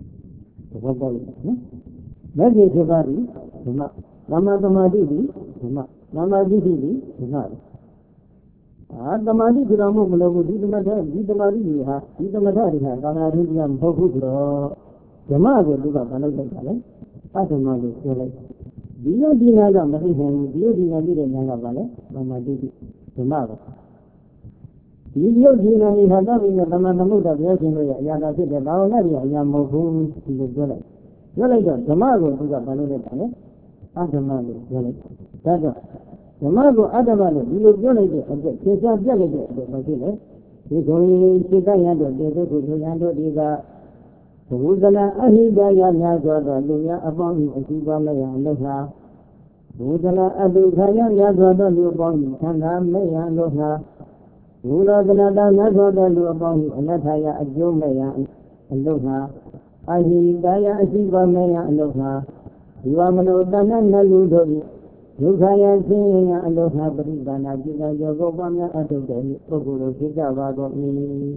S1: That is a body, Lama Damadi, Lama Didi, not. Adamadi, Ramu, did the Maria, did the Madaria, Ganariam, Hokuro, the Mago, do not another. Adamago, do you deny them, do you deny the Valley, Lama Didi? Tomorrow. You didn't have nothing of the Manamuda, Yada, the Baonaria, Yamohu, the Gullet. Gullet, tomorrow, to the Banana, Adamago, That's Tomorrow, Adamago, you will Gullet, and the Kesa Jelly, the Basile. ဒီကုံကြီးစိတ်ကရတော့တေတို့ကိုရတော့ဒီကဘုဇလအဟိတယများစွာသောလူများအပေါင်းအရှိပါမရအလို့ဟာဘုဇလအတုခယများစွာသောလူအပေါင်းဆန္ဒမရအလို့ဟာဘုလောကနာတများစွာသောလူအပေါင်းအနတ္ထယအကျိုးမရအလို့ဟာအဟိတယအရှိပါမရအလို့ဟာဒီဝမနောတဏ္ဍနလူတို့ဒုက္ခယဆင်းရဲအလို့ဟာပရိဒါနာจิตယောဂောပများအထုတ်တဲ့ပုဂ္ဂိုလ်တို့ဖြစ်ကြပါကုန်၏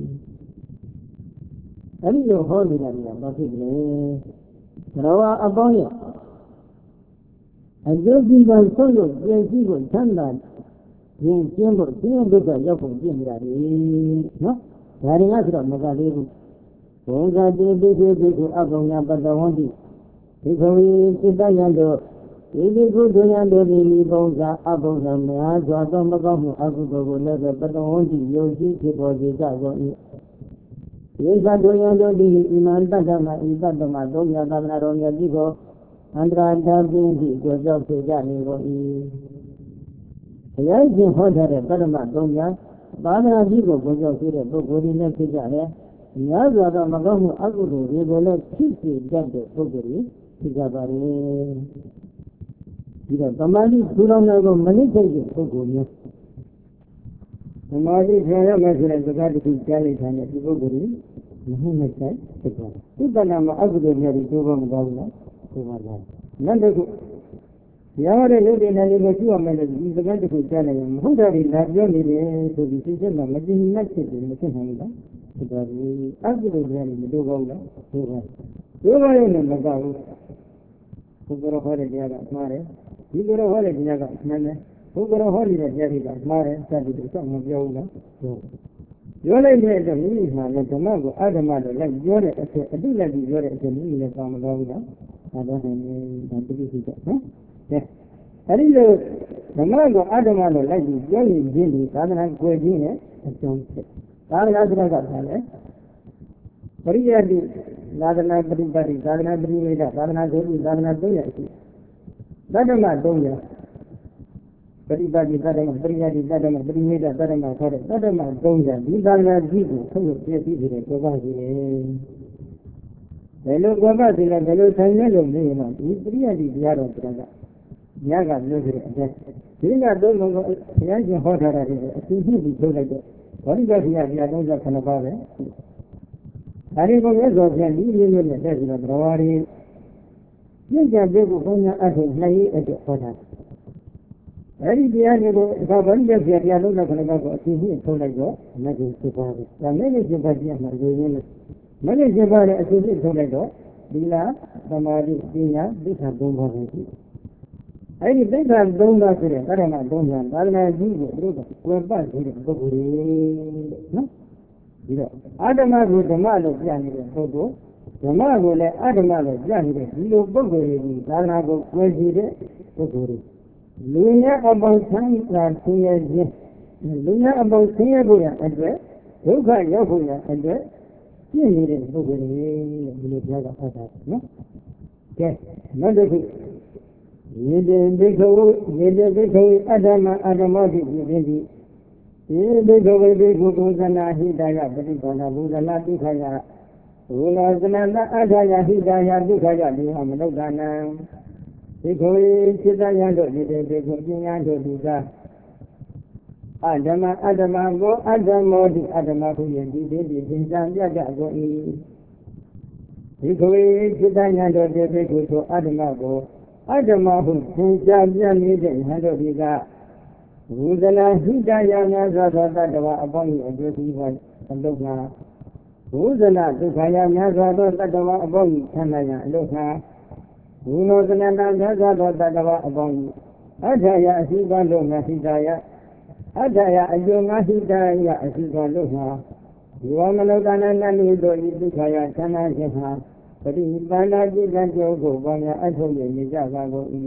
S1: အဲ့ဒီလိုဟောနေတာကဘာဖြစ်လဲသရဝအပေါင်းရဲ့အကျိုးကြီးပါဆုံးလို့ပြင်ရှိဖို့ချမ်းသာရင်ကျင်းဖို့သိဒုက္ခရောက်ဖို့ပြင်နေတာလေနော်ဒါရင်ကဆိုတော့မကလေးဘူးဘုံသာတိပိစိပိကုအကုံညာပတ္တဝန္တိဒီခဝေစိတ္တယံတို့ဒီဒီကုဒုညံတို့ဒီဘုံသာအဘုံသာများစွာသောမကောင်းမှုအကုသိုလ်ကိုလည်းပတ္တဝန္တိယုံကြည်ဖြစ်ပေါ်စေကြကုန်၏ယေသဒုယံတို့ဒီဣမံတတ္တမဣတတ္တမသုံးရသဗ္ဗနာတော်မြတ်ကြီးကိုအန္တရာဓာပိတိကိုကြောက်စေကြနေကုန်၏ဘုရားရှင်ဟောထားတဲ့ပရမသုံးရသာသနာကြီးကိုကြောက်စေတဲ့ပုဂ္ဂိုလ်တွေလည်းဖြစ်ကြတယ်များစွာသောမကောင်းမှုအကုသိုလ်တွေကိုလည်းဖြစ်စေတတ်တဲ့ပုဂ္ဂိုလ်တွေဖြစ်ကြပါလေဒီတော့သမာဓိထူထောင်တဲ့ကိုမနစ်သိတဲ့ပုဂ္ဂိုလ်မျိုးသမာဓိထူရမယ်ဆိုတဲ့စကားတစ်ခုကြားလိုက်တဲ့ဒီပုဂ္ဂိုလ်ကြီးမဟုတ်နဲ့ဆိုင်ဖြစ်သွားတယ်။ဥပဒနာမှာအကုသိုလ်များတွေတိုးပေါ်မသွားဘူးလား။တိုးပေါ်သွားတယ်။နောက်တစ်ခုရဟတဲ့လူတွေနဲ့လည်းကြည့်ရမယ်လို့ဒီစကားတစ်ခုကြားလိုက်ရင်မဟုတ်တာတွေလာပြောနေတယ်ဆိုပြီးသိချက်မှာမသိမှတ်ဖြစ်တယ်မဖြစ်နိုင်ဘူးလား။ဖြစ်သွားပြီ။အကုသိုလ်များတွေမတိုးပေါ်ဘူးလား။တိုးပေါ်။တိုးပေါ်ရင်လည်းမကဘူး။ဘုရားဟောတဲ့တရားကမှားတယ်။ဒီလိုဟောတဲ့တရားကမှန်တယ်။ဘုရားဟောနေတဲ့တရားတွေကမှားတယ်။စသည်တို့မပြောဘူးလား။ပြောလိုက်တဲ့အတွက်မိမိမှာလည်းဓမ္မကိုအဓမ္မလို့လိုက်ပြောတဲ့အချက်အတုလက်ပြီးပြောတဲ့အချက်မိမိလည်းကောင်းမလို့ဘူးလား။ဒါတော့နေဒါတိတိကျကျနော်။ကဲအဲဒီလိုဓမ္မကိုအဓမ္မလို့လိုက်ပြီးပြောရင်ချင်းဒီသာသနာကိုယ်ချင်းနဲ့အကျုံးဖြစ်။သာသနာဆိုတာကဘာလဲ။ပရိယတိသာသနာပฏิပတ်တိသာသနာပရိဝေဒသာသနာဆိုပြီးသာသနာ၃ရပ်ရှိ။သတ္တမ၃ရပ်ပရိပတ်တိသတ္တမပရိယတိသတ္တမပရိဝေဒသတ္တမခေါ်တဲ့သတ္တမ၃ရပ်ဒီသာသနာကြီးကိုထုတ်လို့ပြည့်စည်တဲ့ကိုယ်ပါရှိတယ်။ဘယ်လိုကိုယ်ပါရှိလဲဘယ်လိုဆိုင်လဲလို့မေးရင်တော့ဒီပရိယတိတရားတော်ဆိုတာကညကပြောကြတဲ့အတိုင်းဒီကတော့ဘုရားရှင်ဟောထားတာတွေအစီအစဉ်ပြီးထုတ်လိုက်တဲ့ဘောဓိပက္ခိယတရား39ပါးပဲ။ဒါတွေကိုမြတ်စွာဘုရားဒီလိုမျိုးနဲ့တက်ပြီးတော့တော်ဝါရီပြည့်ကြံတဲ့ကိုဘုရားအထုနှစ်ရေးအတွက်ဟောထားတယ်။အဲဒီတရားတွေကိုအခါဘောဓိပက္ခိယတရား39ပါးကိုအစီအစဉ်ထုတ်လိုက်တော့မဂ္ဂင်7ပါးပဲ။ဒါမဂ္ဂင်7ပါးပြမှာလူရင်းနဲ့မဂ္ဂင်7ပါးနဲ့အစီအစဉ်ထုတ်လိုက်တော့သီလသမာဓိပညာသိက္ခာ3ပါးပဲရှိတယ်။အဲဒီသိက္ခာ3ပါးဆိုတဲ့ကာရမ3ပါးသာသနာကြီးကိုသူတို့ကကွယ်ပတ်နေတဲ့ပုဂ္ဂိုလ်တွေနော်ဒီတော့အတ္တမကိုဓမ္မလို့ပြနေတဲ့ပုဂ္ဂိုလ်ဓမ္မကိုလည်းအတ္တမလို့ပြနေတဲ့ဒီလိုပုဂ္ဂိုလ်တွေသာသနာကိုကွယ်စီတဲ့ပုဂ္ဂိုလ်တွေလူများအပေါင်းဆန်းသာဆင်းရဲခြင်းလူများအပေါင်းဆင်းရဲဖို့ရအတွက်ဒုက္ခရောက်ဖို့ရအတွက်ပြည့်နေတဲ့ပုဂ္ဂိုလ်တွေဒီလိုပြောတာဟုတ်တာနော်ကဲနောက်တစ်ခုယေတေဘိက္ခဝေအတ္တမအတ္တမောတိပြင်းသည်ယေဘိက္ခဝေဘိက္ခုကုသနာဟိတယပฏิပန္နဘုဇနာဒုက္ခယဘုလောသနတအထာယဟိတယဒုက္ခယဒီဟမနုဿာနံဘိက္ခဝေစိတ္တယံတို့ဒီတေဘိက္ခုပညာတို့ဒီသာအတ္တမကိုအတ္တမောတိအတ္တမဟုယတိတိသင်္ချာပြတ်ကိုဤဘိက္ခဝေစိတ္တယံတို့ဒီဘိက္ခုသောအတ္တမကိုအတ္တမဟုသင်္ချာပြတ်နေတဲ့ဟန်တို့ဒီကဘုဇနာဟိတယများစွာသောတတ္တဝအပေါင်း၏အကျိုးစီးပွားအလုပ်ငါဘုဇနာဒုက္ခယများစွာသောတတ္တဝအပေါင်း၏ဆန္ဒယအလုပ်ငါဘုနောသနတများစွာသောတတ္တဝအပေါင်း၏အထာယအစီကံလုပ်ငါဟိတယအထာယအကျိုးငါဟိတယအစီကံလုပ်ငါဒီဝမလောကနာနလူတို့၏ဒုက္ခယဆန္ဒခြင်းဟာပရိပန္နာจิตံကြောကိုပေါင်းများအထုတ်ရနေကြပါကုန်၏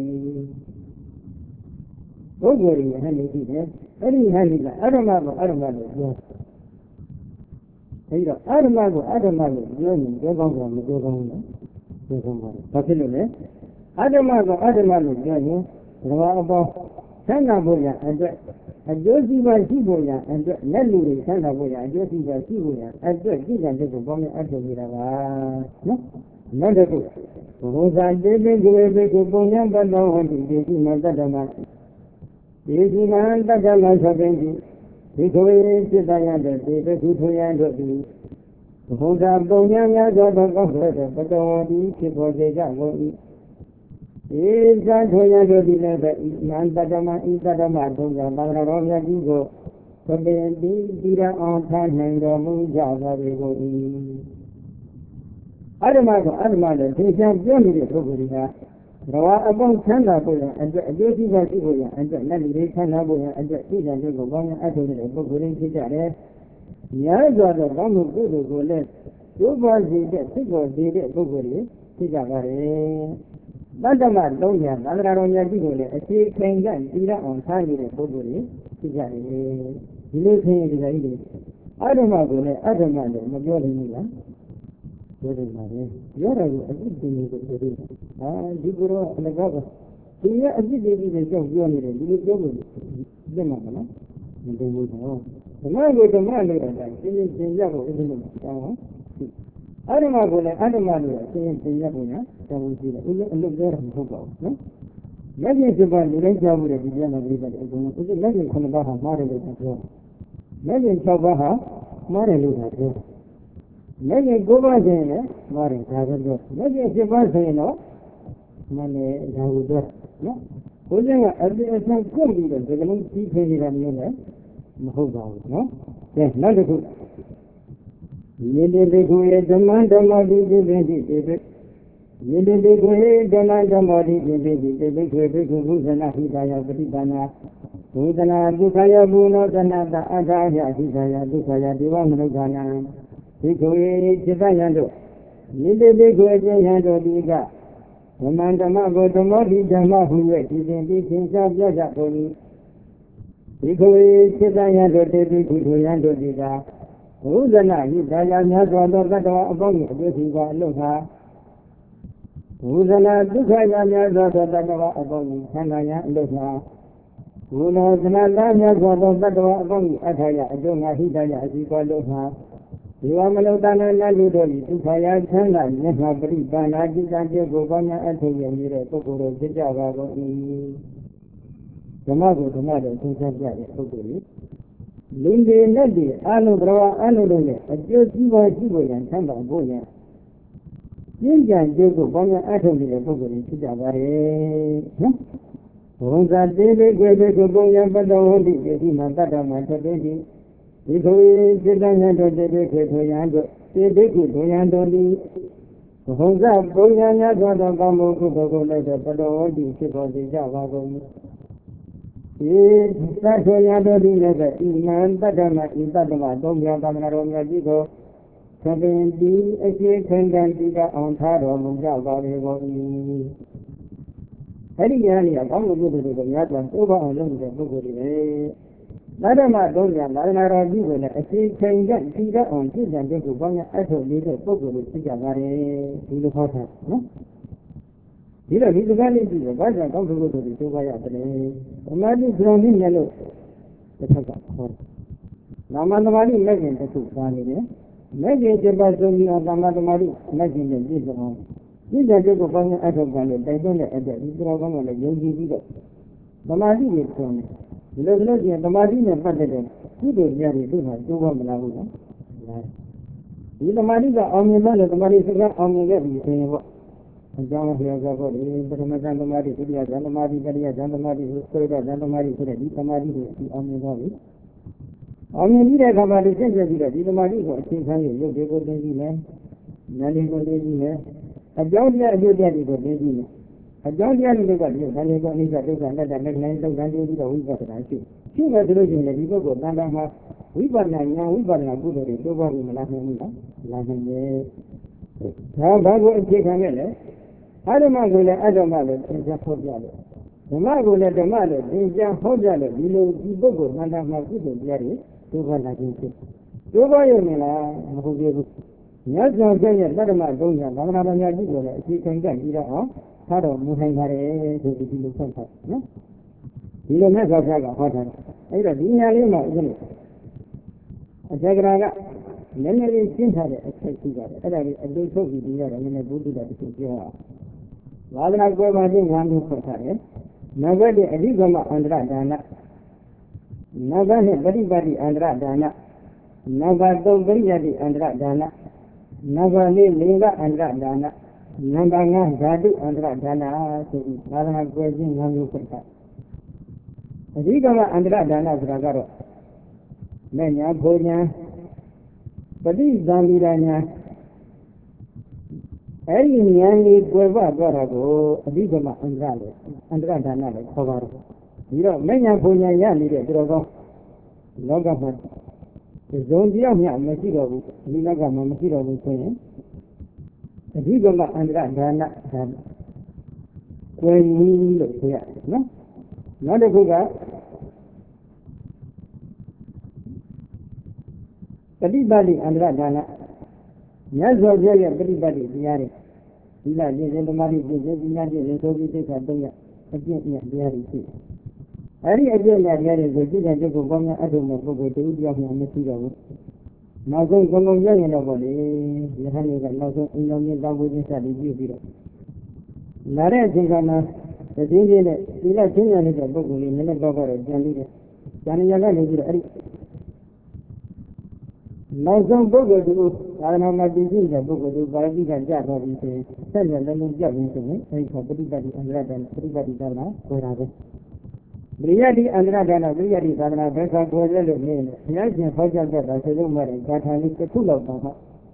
S1: ဘုဂ္ဂိုလ်ရဲ့ဟန်နေရှိတယ်အဲ့ဒီဟန်နေကအရမကိုအရမလို့ပြောအဲဒီတော့အရမကိုအရမလို့ပြောရင်ပြောကောင်းတယ်မပြောကောင်းဘူးနော်ပြောကောင်းပါတယ်ဘာဖြစ်လို့လဲအရမကိုအရမလို့ပြောရင်ဘာအပေါ်ဆန္ဒဖို့ရအတွက်အအကျိုးစီးပွားရှိဖို့ရအတွက်လက်လူတွေဆန်းတာဖို့ရအကျိုးစီးပွားရှိဖို့ရအတွက်ကြည်ကြံတဲ့ကိုပေါင်းတဲ့အထုနေတာပါနော်နောက်တစ်ခုဘုရားတေတေကိုေကိုပုံညာတတော်ဟောတိဒီကိမတတ္တမဒီကိမတတ္တမဆိုတဲ့ဒီကိုစိတ္တရတဲ့ဒီတခုထွေရတို့ဒီဘုရားပုံညာများသောကောင်းတဲ့ပတော်ဒီဖြစ်ပေါ်စေကြကုန်၏ဧဇာထွေရတို့ဒီလည်းပဲမန္တတမဣတတမသုံးကြသာရတော်မြတ်ကြီးကိုသဘေတိတိရအောင်ထားနိုင်တော်မူကြပါပေကုန်၏အရမကအရမလည်းသိချင်ပြောနေတဲ့ပုဂ္ဂိုလ်တွေကဘဝအပေါင်းချမ်းသာဖို့ရအတွက်အကျိုးရှိပါရှိဖို့ရအတွက်လက်လူတွေချမ်းသာဖို့ရအတွက်သိကြတဲ့ကိုကောင်းများအထုနေတဲ့ပုဂ္ဂိုလ်တွေဖြစ်ကြတယ်။များစွာသောကောင်းမှုကုသိုလ်ကိုလည်းကျိုးပွားစေတဲ့သိပေါ်စေတဲ့ပုဂ္ဂိုလ်တွေဖြစ်ကြပါတယ်။တတ္တမသုံးညာသာသနာတော်မြတ်ကြီးကိုလည်းအခြေခံကတည်ရအောင်ထားနေတဲ့ပုဂ္ဂိုလ်တွေဖြစ်ကြတယ်။ဒီလိုဖြစ်ရင်ဒီလိုကြီးအရမကိုလည်းအရမလည်းမပြောနိုင်ဘူးလား။ပြောတယ်ပါလေပြောတာကိုအစ်တင်နေကိုပြောတယ်ဟာဒီကိုတော့အလကားပဲဒီရဲ့အစ်တင်ကြီးနဲ့ကြောက်ပြောနေတယ်ဒီလိုပြောလို့ပြတ်မှာမလားမတင်ဘူးတော့ဓမ္မကိုဓမ္မလို့တာရှင်းရှင်းသင်ရဖို့အစ်တင်လို့တောင်းအရမကိုလည်းအရမလို့ရှင်းရှင်းသင်ရဖို့ညာတောင်းကြည့်တယ်ဦးလည်းအလုပ်ပြောတာမဟုတ်ပါဘူးနော်လက်ကျင်စပါလူတိုင်းကြားမှုတဲ့ဒီကျမ်းတော်ပြပါတယ်အကုန်လုံးဦးလက်ကျင်9ပါးဟာမှားတယ်လို့ပြောလက်ကျင်6ပါးဟာမှားတယ်လို့ပြောလက်ကျင်9ပါးဆိုရင်လည်းမှားတယ်ဒါပဲပြောလက်ကျင်10ပါးဆိုရင်တော့မှန်တယ်ဒါကိုပြောနော်ဘုရားကအပြည့်အစုံကုန်ပြီးတော့ဒီကလုံးကြီးဖိနေတာမျိုးလည်းမဟုတ်ပါဘူးနော်ကဲနောက်တစ်ခုယေတိတိကိုေဓမ္မဓမ္မတိပိပိတိပိပိယေတိတိကိုေဓမ္မဓမ္မတိပိပိတိပိပိခေပိခုဘုဇနာဟိတယပฏิပန္နာဘုဇနာဒုက္ခယဘုနောတဏတအထာယဟိတယဒုက္ခယဒေဝမနုဿာနံဒီကိုေจิตယံတို့ယေတိတိကိုေကျယံတို့ဒီကဓမ္မဓမ္မကိုဓမ္မတိဓမ္မဟု၍ဒီစဉ်ဒီသင်္ချာပြကြကုန်၏ဒီကိုေจิตယံတို့တေတိခုထိုယံတို့ဒီကဘုဇနာဟိတယများစွာသောတတ္တဝအပေါင်း၏အကျိုးစီးပွားအလို့ဟာဘုဇနာဒုက္ခယများစွာသောတတ္တဝအပေါင်း၏ဆန္ဒယအလို့ဟာဘုလောဇနာသားများစွာသောတတ္တဝအပေါင်း၏အထာယအကျိုးငါဟိတယအစီပွားလို့ဟာဒီဝမလုတ္တနာနတ်လူတို့၏ဒုက္ခယချမ်းသာမျက်မှောက်ပရိပန္နာจิตတံပြုကိုပေါင်းများအထုရနေတဲ့ပုဂ္ဂိုလ်တို့ဖြစ်ကြပါကုန်၏ဓမ္မကိုဓမ္မတို့သင်္ချာပြတဲ့ပုဂ္ဂိုလ်၏လူတွေနဲ့ဒီအလုံးတော်အလုံးတို့နဲ့အကျိုးစီးပွားရှိဖို့ရန်ဆန်းပါဖို့ရန်ပြင်းကြံကြိုးကိုပေါင်းများအထုနေတဲ့ပုဂ္ဂိုလ်တွေဖြစ်ကြပါရဲ့နော်ဘုံသာတေးလေးကိုယ်လေးကိုပုံရပတ္တဝဟိတိဒီမှာတတ္တမှာတသိတိဒီကိုစိတ္တဉာဏ်တို့တေတေခေထိုယံတို့တေတေကုထိုယံတို့ဒီဘုံသာပုံညာများသောကောင်းမှုကုသိုလ်ကိုလည်းပတ္တဝဟိဖြစ်ပေါ်စေကြပါကုန်၏ဒီသတ်ဆိုရတော်ဒီလည်းပဲဣမံတတ္တမဣတတ္တမသုံးပြသာမဏေတော်မြတ်ကြီးကိုသဗ္ဗင်တိအခြေခံတံတိကအောင်ထားတော်မူကြပါလေကုန်၏အဲ့ဒီဉာဏ်ကြီးအကောင်းလို့ပြုလို့တော့များစွာဥပအောင်လုပ်နေတဲ့ပုဂ္ဂိုလ်တွေပဲတတ္တမသုံးပြသာမဏေတော်ကြီးကိုလည်းအခြေခံတံတိကအောင်ပြည့်စုံတဲ့ကိုပေါင်းများအထုနေတဲ့ပုဂ္ဂိုလ်တွေဖြစ်ကြပါတယ်ဒီလိုဟောထားနော်ဒီတော့ဒီစကားလေးကြည့်တော့ဘာကြောင့်ကောင်းဖို့တို့ဒီသိုးပါရတယ်ဓမ္မတိဇုံကြီးနဲ့လို့တစ်ခါကခေါ်တယ်နာမသမารိမဲ့ခင်တစ်ခုပါနေတယ်မဲ့ခင်7ပါးဆုံးပြီးအောင်သမသမารိမဲ့ခင်နဲ့ပြည့်စုံအောင်ဒီတဲ့ကိုပေါင်းရအထောက်ခံလို့တိုက်တွန်းတဲ့အတွက်ဒီတော်ကောင်းကလည်းယုံကြည်ပြီးတော့သမာဓိကိုဆုံးတယ်ဒီလိုဆိုရင်သမာဓိနဲ့ပတ်သက်တဲ့ကုသိုလ်များတွေသူ့မှာတိုးပါမလားဘူးနော်ဒီသမာဓိကအောင်မြင်မှလည်းသမာဓိစကားအောင်မြင်ခဲ့ပြီဆိုရင်ပေါ့အကြောင်းလျော်စွာဖို့ဒီပထမဇန်သမာဓိဒုတိယဇန်သမာဓိတတိယဇန်သမာဓိဆိုတဲ့ဇန်သမာဓိဆိုတဲ့ဒီသမာဓိကိုဒီအောင်မြင်သွားပြီအောင်မြင်ပြီးတဲ့အခါမှာဒီဆက်ပြီးတော့ဒီသမာဓိကိုအခြေခံရရုပ်တွေကိုသိကြည့်မယ်နာမ်တွေကိုသိကြည့်မယ်အကြောင်းတရားအကျိုးတရားတွေကိုသိကြည့်မယ်အကြောင်းတရားတွေကဒီဇန်လေးကအနိစ္စဒုက္ခအနတ္တနဲ့နိုင်တော့ကြည့်ပြီးတော့ဝိပဿနာရှိရှိမယ်ဆိုလို့ရှိရင်ဒီပုဂ္ဂိုလ်တန်တန်မှာဝိပဿနာဉာဏ်ဝိပဿနာကုသိုလ်တွေတိုးပွားပြီးမလားနိုင်ဘူးလားလာနိုင်တယ်ဒါဘာကိုအခြေခံခဲ့လဲအဓမ္မကိုလည်းအဓမ္မလို့သင်ကြားဟောပြတယ်ဓမ္မကိုလည်းဓမ္မလို့သင်ကြားဟောပြတယ်ဒီလိုဒီပုဂ္ဂိုလ်တန်တန်မှာကုသိုလ်တရားတွေတိုးပွားလာခြင်းဖြစ်တိုးပွားရုံနဲ့လားမဟုတ်သေးဘူးမြတ်စွာဘုရားရဲ့တတ္တမသုံးညာဘာဝနာပညာကြီးကိုလည်းအခြေခံကြပြီးတော့ထားတော်မူနိုင်ပါတယ်ဆိုပြီးဒီလိုဆက်ထားနော်ဒီဒီလိုနဲ့ဆောက်ထားကဟောထားတယ်အဲ့တော့ဒီညာလေးမှာဦးဇင်းအတက္ကရာကနည်းနည်းလေးရှင်းထားတဲ့အချက်ရှိပါတယ်အဲ့ဒါလေးအတူထုတ်ပြီးပြီးရတယ်နည်းနည်းဘုဒ္ဓတာတစ်ခုပြောရအောင်ဝါဒနာကွယ်ပါခြင်း၅မျိုးဖွင့်ထားတယ်နံပါတ်1အဓိကမအန္တရဒါနနံပါတ်2ပฏิပတ်တိအန္တရဒါနနံပါတ်3ပရိယတိအန္တရဒါနနံပါတ်4လင်္ကာအန္တရဒါနနံပါတ်5ဓာတုအန္တရဒါနဆိုပြီးဝါဒနာကွယ်ခြင်း၅မျိုးဖွင့်ထားအဓိကမအန္တရဒါနဆိုတာကတော့မဲ့ညာဘုံညာပฏิသံဃာညာအဲ့ဒီဉာဏ်ကြီးကွယ်ပသွားတာကိုအဓိကမအန္တရလို့အန္တရဒါနလို့ခေါ်ပါတယ်ဒီတော့မဲ့ညာဘုံညာရနေတဲ့တော်ကောင်းလောကမှာဇုံပြောင်းမြမရှိတော့ဘူးဒီလောကမှာမရှိတော့ဘူးဆိုရင်အဓိကမအန္တရဒါနဒါကွယ်ကြီးလို့ဆိုရတယ်နော်နောက်တစ်ခုကပฏิပတ်တိအန္တရဒါနမြတ်စွာဘုရားရဲ့ပฏิပတ်တိတရားတွေဒီလားပြည့်စုံဓမ္မတိပြည့်စုံပညာပြည့်စုံသောပိဋက3ရပ်အပြည့်အမြတ်တရားတွေရှိတယ်။အဲဒီအပြည့်အမြတ်တရားတွေကိုကြည့်တဲ့ပုဂ္ဂိုလ်ပေါင်းများအထုံမဲ့ပုဂ္ဂိုလ်တူတယောက်မှမရှိတော့ဘူး။နောက်ဆုံးဘုံရရင်တော့ပေါ့လေယဟန်တွေကနောက်ဆုံးအင်းတော်မြတ်တောင်းဖို့စသည်ပြုပြီးတော့လာတဲ့အချိန်ကမှတည်င်းချင်းနဲ့သီလချင်းရတဲ့ပုဂ္ဂိုလ်လေးနည်းနည်းတော့ကြံပြီးတယ်။ဉာဏ်ဉာဏ်ကနေပြီးတော့အဲဒီနောက်ဆုံးပုဂ္ဂိုလ်သူသာသနာမှာတည်ရှိတဲ့ပုဂ္ဂိုလ်သူပါရတိကကြတော်ပြီဆိုရင်ဆက်လက်လည်းလုံးပြတ်ပြီးဆိုရင်အဲဒီကပฏิပတ်တိအန္တရဒါနပฏิပတ်တိသာသနာကိုယ်တာပဲပရိယတိအန္တရဒါနပရိယတိသာသနာဘယ်ခါကိုယ်လဲလို့နေတယ်ဘုရားရှင်ဟောကြားတတ်တာဆိုလို့မှတဲ့ဂါထာလေးတစ်ခုလောက်တော့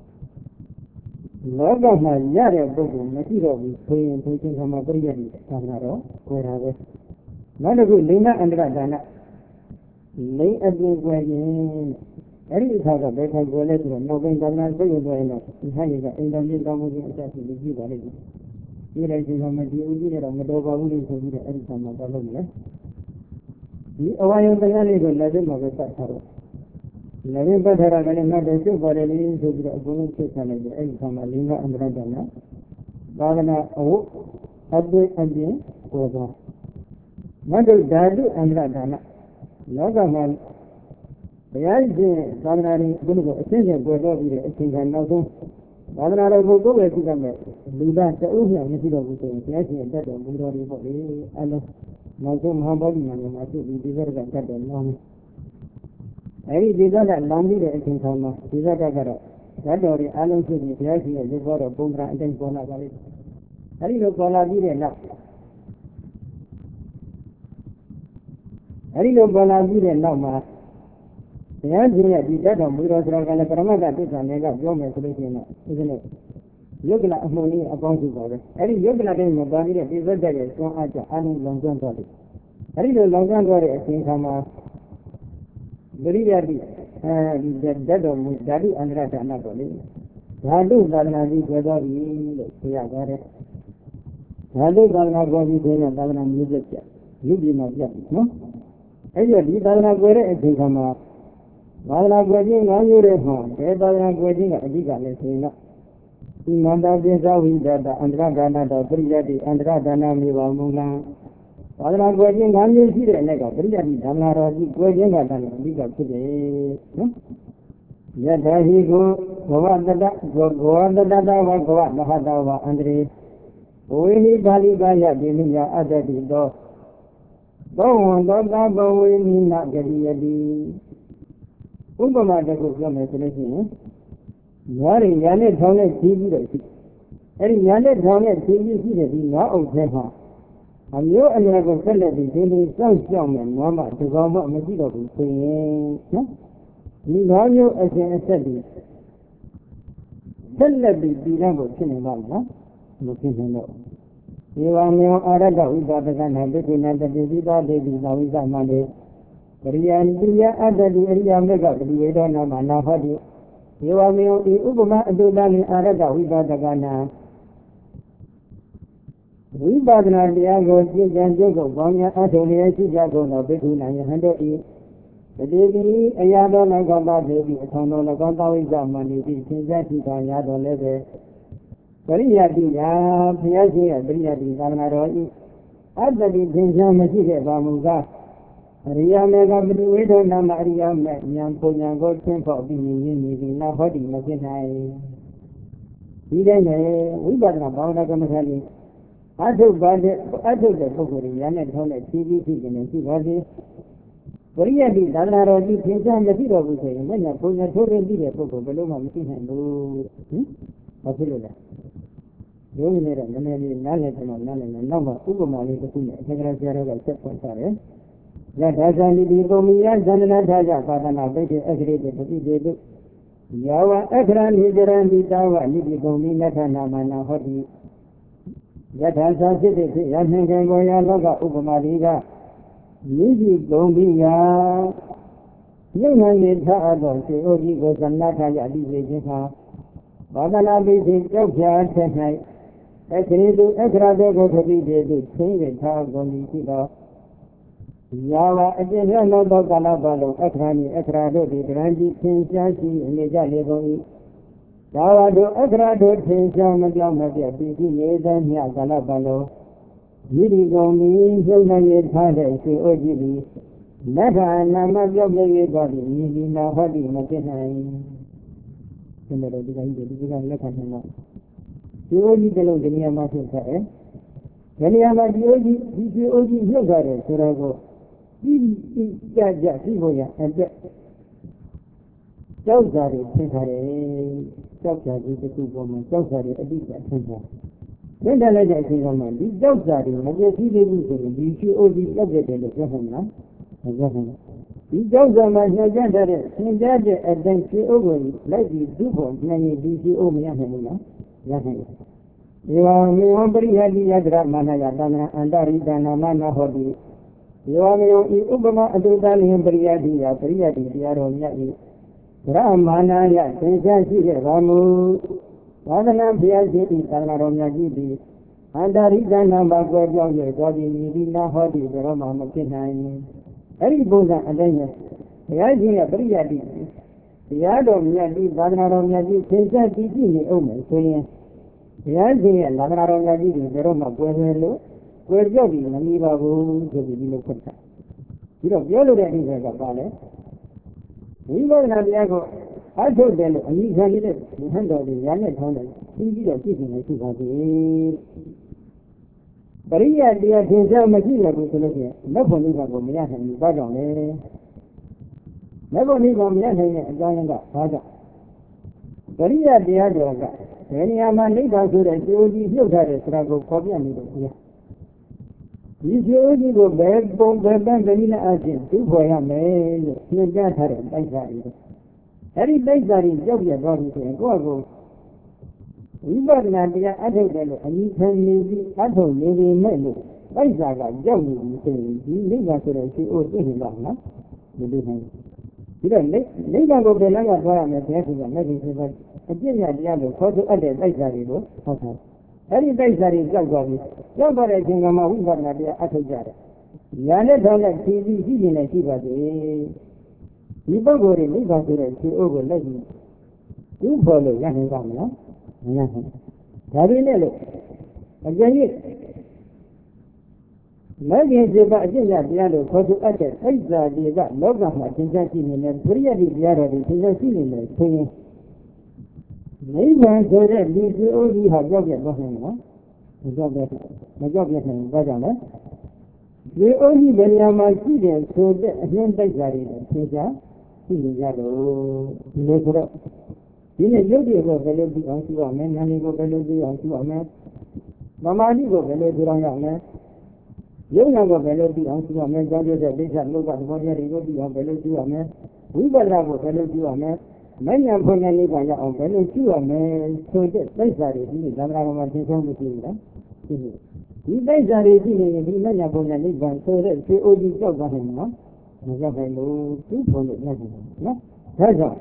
S1: လောကမှာရတဲ့ပုဂ္ဂိုလ်မရှိတော့ဘူးဆိုရင်ဘုရားရှင်ကပရိယတိသာသနာတော့ကိုယ်တာပဲနောက်တစ်ခုလိင်္ဂအန္တရဒါနလိင်အပြင်ကွယ်ခြင်းအဲ့ဒီအခါကဘယ်ခါကိုလဲဆိုတော့နောက်ပိုင်းသာသနာ့ပြုရသွားရင်တော့ဒီဟာကြီးကအိမ်တော်ကြီးတောင်းမှုကြီးအချက်ကြီးကြည့်ပါလိမ့်မယ်။ဒီလိုက်ချင်းကမဒီဦးကြီးနဲ့တော့မတော်ပါဘူးလို့ဆိုပြီးတော့အဲ့ဒီဆံမှာတော့လုပ်မယ်။ဒီအဝါယုံတရားလေးကိုလည်းမှာပဲပတ်ထားတော့လည်းပတ်ထားတာကလည်းနောက်တော့ကျုပ်ပါတယ်လေဆိုပြီးတော့အကုန်လုံးသိချလိုက်တယ်အဲ့ဒီဆံမှာလင်္ကာအန္တရဒါနသာသနာအဝတ်အပြင်ကိုယ်သွားမတ်ဓာတုအန္တရဒါနလောကမှာဘုရားရှင်သာသနာ့ကိုအခုကအရှင်းရှင်းပြောတော့ပြီးတဲ့အချိန်ကနောက်ဆုံးသာသနာတော်ကိုကိုယ်ပဲသိတတ်မဲ့လူသားတအုပ်မြောင်မရှိတော့ဘူးဆိုရင်ဘုရားရှင်တတ်တော်မူတော်တွေပေါ့လေအလုံးနောက်ဆုံးမဟာဗောဓိမံမှာသူ့ဒီဒီဘက်ကတတ်တော်လောင်းအဲဒီဒီဘက်ကလောင်းပြီးတဲ့အချိန်ခါမှာဒီဘက်ကတော့တတ်တော်တွေအလုံးဖြစ်ပြီးဘုရားရှင်ရဲ့ရုပ်တော်ပုံသဏ္ဍာန်အတိုင်းပေါ်လာပါလိမ့်အဲဒီလိုပေါ်လာပြီးတဲ့နောက်မှာဘုရားရှင်ရဲ့ဒီတတ်တော်မူတော်ဆိုတာကလည်းပရမတ္တသစ္စာနဲ့ကပြောမယ်ဆိုလို့ရှိရင်တော့ဒီကနေ့ယုတ်ကလအမှုလေးအပေါင်းစုပါပဲအဲဒီယုတ်ကလတိုင်းမှာပါပြီးတဲ့ပြည့်စုံတဲ့သွန်အားကြောင့်အလုံးလုံးကျွမ်းသွားတယ်အဲဒီလိုလုံးကျွမ်းသွားတဲ့အချိန်ခါမှာပရိယတိဒီတတ်တော်မူဓာတုအန္တရဒါနပေါ့လေဓာတုသာသနာကြီးပြောတော်ပြီလို့ဆိုရပါတယ်ဓာတုသာသနာပေါ်ပြီးတဲ့သာသနာမျိုးဆက်ပြလူပြည်မှာပြနော်အဲဒီဒီသာသနာကိုတဲ့အချိန်ခါမှာသာသနာကိုခြင်း၅မျိုးတဲ့မှာဘယ်သာသနာကိုခြင်းကအဓိကလဲဆိုရင်တော့ဒီမန္တပိသဝိဒတအန္တရဒါနတော်ပရိယတိအန္တရဒါနမြေပါမူလံသာသနာကိုခြင်း၅မျိုးရှိတဲ့နဲ့ကပရိယတိဒါနတော်ကြီးကိုခြင်းကတည်းကအဓိကဖြစ်တယ်နော်ယထာဟိကိုဘဝတတဘောတတတဝဘဝမဟာတဝအန္တရေဝေဟိပါဠိကာယတိနိယအတ္တိတောသောဝံသောသဘဝေနိနဂရိယတိဥပမာတစ်ခုပြောမယ်ဆိုလို့ရှိရင်ညားရင်ညာနဲ့ထောင်းနဲ့ဖြီးပြီးတော့ရှိအဲ့ဒီညာနဲ့ထောင်းနဲ့ဖြီးပြီးရှိတဲ့ဒီငါးအုပ်ထဲမှာအမျိုးအနွယ်ကိုဆက်လက်ပြီးဒီလိုစောင့်ရှောက်မယ်ငါမှဒီကောင်မှမရှိတော့ဘူးဆိုရင်နော်ဒီငါးမျိုးအစဉ်အဆက်ပြီးဆက်လက်ပြီးပြည်တဲ့ကိုဖြစ်နေပါမလားမဖြစ်နိုင်တော့ဒီဝါမြောအာရတဝိပါဒကနာပိဋိနတတိပိသောဒေတိသာဝိသမန္တေပရိယံတိယအတ္တိအရိယမေကပတိဝေဒနာမနာဟောတိဒီဝါမြောဤဥပမာအတုတနိအာရတဝိပါဒကနာဝိပဿနာတရားကိုကျင့်ကြံကြုတ်ကိုပေါင်းများအထုံလျက်ရှိကြကုန်သောဘိက္ခုနာယဟန်တို့ဤတတိပိအရာတော်၎င်းပါသေးပြီးအထောင်တော်၎င်းသာဝိသမန္တေတိသင်္ကြန်ရှိတော်ရာတော်လည်းပဲပရိယတိယာဘုရားရှင်ရဲ့ပရိယတိသာသနာတော်ဤအတ္တိသင်္ချာမရှိတဲ့ဘာမူကား Ariya mega Vido Nama Ariya Yam Punya God Temple being now hot in Makinai. He then we got a bound of Gamasani. I took the Pokuri and told a TV and see what is. Korea did Dana di Pinsa and the Tiro will say, when I put a total video Poko below my machine and do. Absolutely. You made a knowledge and number Ugomani to Puna, Secretary of Secretary. That has only been Gomian, Zanataja, Padana, Betty, agreed to be able. Yawa, Ekran, Hideran, Vitawa, Nidi Gomina, Namana, Hoti. That has a city, Yangangoya, Loga, Ugomariga. Nidi Gomia. Young is Hado, say, oh, he goes and Nataja, Liga. Padana, Betty, Jokia, Senai. Ekra, go to be able to sing it, how Gomita. Yawa, again, no dog, Alabalo, Ekrani, Ekrado, the Grandi, Tinsashi, and the Jalego. Yawa do Ekrado, Tinsa, Madame, the then here, Galabalo. Yidi go me, Jonan, Father, say, O Gidi. Never, and I'm not your baby body, Yidi, now, Hadi, Matin. Somebody began look at him. The only fellow, the near Martin, eh? When you have the Oji, look at it, Surago. Sivoya, and Josari, Josari, the two women, Josari, a bit at Santa. When the legend is on my big Josari, and yet he didn't say, you only subject in the Governor. He goes on my agenda, and then she over, like the people, many DCO Yahanina. You are me, somebody had the Yadra Manayadana, and Daridana Mana Hobby. You are me, Ubama, Adudani, Briadia, Briadia, Ramana, Sensi, Ramu, Vadana, Piazi, Tanaronia Gibi, and Daridana Bagoja, Godi, Nina Hobby, the Roma Makinai. Very Buddha, and then the idea of Briadi. The other Yadi, Vadanaronia, Sensi, the Omen, saying, the idea, Lavanaronia, the Roma Guerrero. Where Jogi, Namiba, who is the you know, Yolo that is a ballet. We were in Abiago. I told them, and you can get it, the hand of the young opponent, he did a teaching as he was it. But he had the attention material to look at. Never leave a woman and bag on it. Never leave a man and join that, Father. But he had the other guy. Any of my neighbors would have told you, look at it, struggle, copy and here. You only go back, bomb, vanilla agent, two boy a man, you got her, like that. Harry Banks are in Jobia Bobby and go. We got an idea, I don't know, and you can maybe, I don't maybe men. Banks are like Johnny, you say, you live after a few old things, no? You do him. You don't live on the Langa Dwyer, and the medicine, but a genius, the other, for the other, like that, you know. Any days that is Joggi. Nobody can come out with an idea at a jar. Yana don't like TV in a Shiva. You don't go in, leave us to over legend. You follow Yahan Gamma? Nothing. Tabinello. Again, Maggie is about the other photo at the Aza, the got Logan, Tinsatin, and Priya, the other, the Tinsatin, Neighbor so that we only have job yet, the job yet, Vajana. We only very much students so that then they got it, Tinsa, Tinjaro, Negro. In a duty of a fellow be on to a man, and go fellow be on to a man. Mamma, go fellow to a man. You never fellow be on to a man, don't you? They have no but one year go be on fellow to a man. We will have a fellow to a man. Many of them live on your own fellow to a man, so that they are eating the Ramadan with you. He days are eating many of them live on so that they all be job on him, no? I know two for it, no? That's all.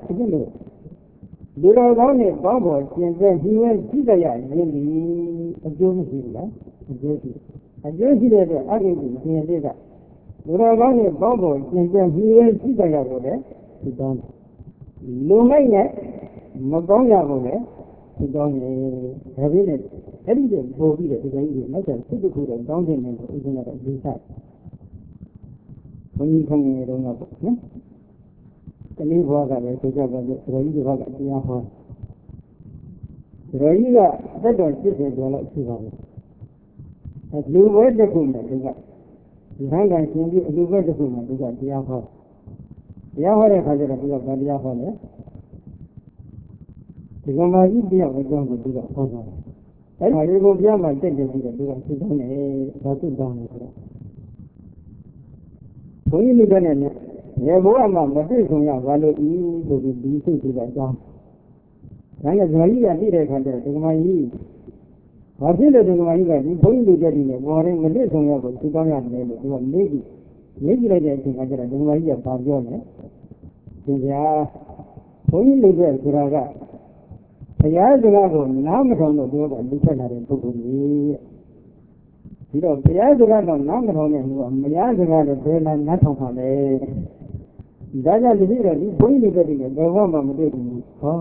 S1: You don't own it, Bobo, and then he went to the yard, really, a Josie, a Josie. A Josie that I gave him, he did that. You don't own it, Bobo, and then he went to the yard, he don't. Lumina, Magonia, he don't have it. Every day, go be the Indian, not a typical downtown, isn't it? ဘုန်းကြီးခေါင်းငယ်တုန်းကပေါ့နော်တနည်းဘွားကလည်းဆိုကြပါစို့တော်ကြီးတစ်ခါကတရားဟောတော်ကြီးကအသက်တော်80ကျော်လောက်ရှိပါဘူးလူဘွဲတစ်ခုနဲ့သူကဒီဟန်ကန်ရှင်ပြီးအလူဘွဲတစ်ခုနဲ့သူကတရားဟောတဲ့ခါကျတော့သူကဗာတရားဟောတယ်ဒီကမာကြီးတရားအကြောင်းကိုသူကဟောတာအဲ့ဒါလေးကိုပြမှတက်တယ်ပြီးတော့သူကသိကောင်းတယ်ဒါသူ့ကောင်းတယ်ဆိုတော့ဘုန်းကြီးလူတွေနဲ့ရေဘုရားမှာမသိဆုံးရဘာလို့ဤဆိုပြီးဒီစိတ်ကြီးကအကြောင်းဒါနဲ့ဇမကြီးကသိတဲ့ခါကျတော့ဒီကမာကြီးဘာဖြစ်လို့ဒီကမာကြီးကဒီဘုန်းကြီးလူတွေနဲ့ပေါ်ရင်မသိဆုံးရကိုသိကောင်းရတယ်လို့သူကမေးကြည့်လိုက်တဲ့အချိန်ကကျတော့ဒီကမာကြီးကဘာပြောလဲသင်ဗျာဘုန်းကြီးလူတွေဆိုတာကဘုရားစကားကိုနားမထောင်လို့ပြောတာလူဆက်လာတဲ့ပုဂ္ဂိုလ်ကြီးဒီတော့ဘုရားစကားတော့နားမထောင်တဲ့လူကမရစကားတော့ဘယ်လာနားထောင်ပါလဲဒါကြောင့်ဒီတော့ဒီဘုန်းကြီးတွေတည်းကဘယ်ဘမှမတွေ့ဘူးဟော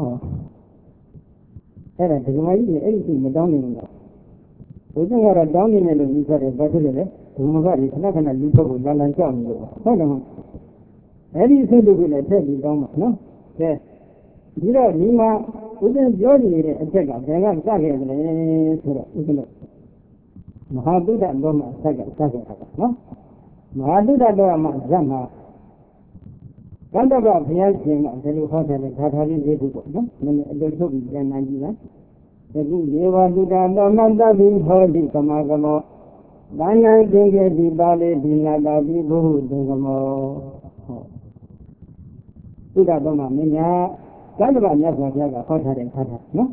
S1: အဲ့ဒါဒီကမကြီးအဲ့ဒီမတောင်းနေဘူးလားဘုရားကတော့တောင်းနေတယ်လို့ယူဆတယ်ဘာဖြစ်လဲဘုမကဒီခဏခဏလူပုဂ္ဂိုလ်လန်ကြောက်နေလို့ဟုတ်တယ်မဟုတ်အဲ့ဒီစိတ်တို့ကလည်းထည့်ပြီးတောင်းမှာနော်ကဲဒီတော့ဒီမှာဥစဉ်ပြောနေတဲ့အချက်ကဘယ်ကစခဲ့တယ်ဆိုတော့ဥစဉ်မဟာတုဒ္ဒတော်မှာစခဲ့တာနော်မဟာတုဒ္ဒတော်မှာဇတ်မှာကန္တဗဘုရားရှင်ကဒီလိုဟောတယ်ဓာထာလေး၄ခုပေါ့နော်နည်းနည်းအတူထုတ်ပြီးပြန်နိုင်ကြည့်လားဒီလေဝတုဒ္ဒတော်မှာတပိဟောတိကမကမောဒါနံသင်္ကေတိပါလေဒီနာတာပိဘုဟုသင်္ကမောဟောတုဒ္ဒတော်မှာမင်းများကန္တဗမြတ်စွာဘုရားကဟောထားတဲ့ဓာထာနော်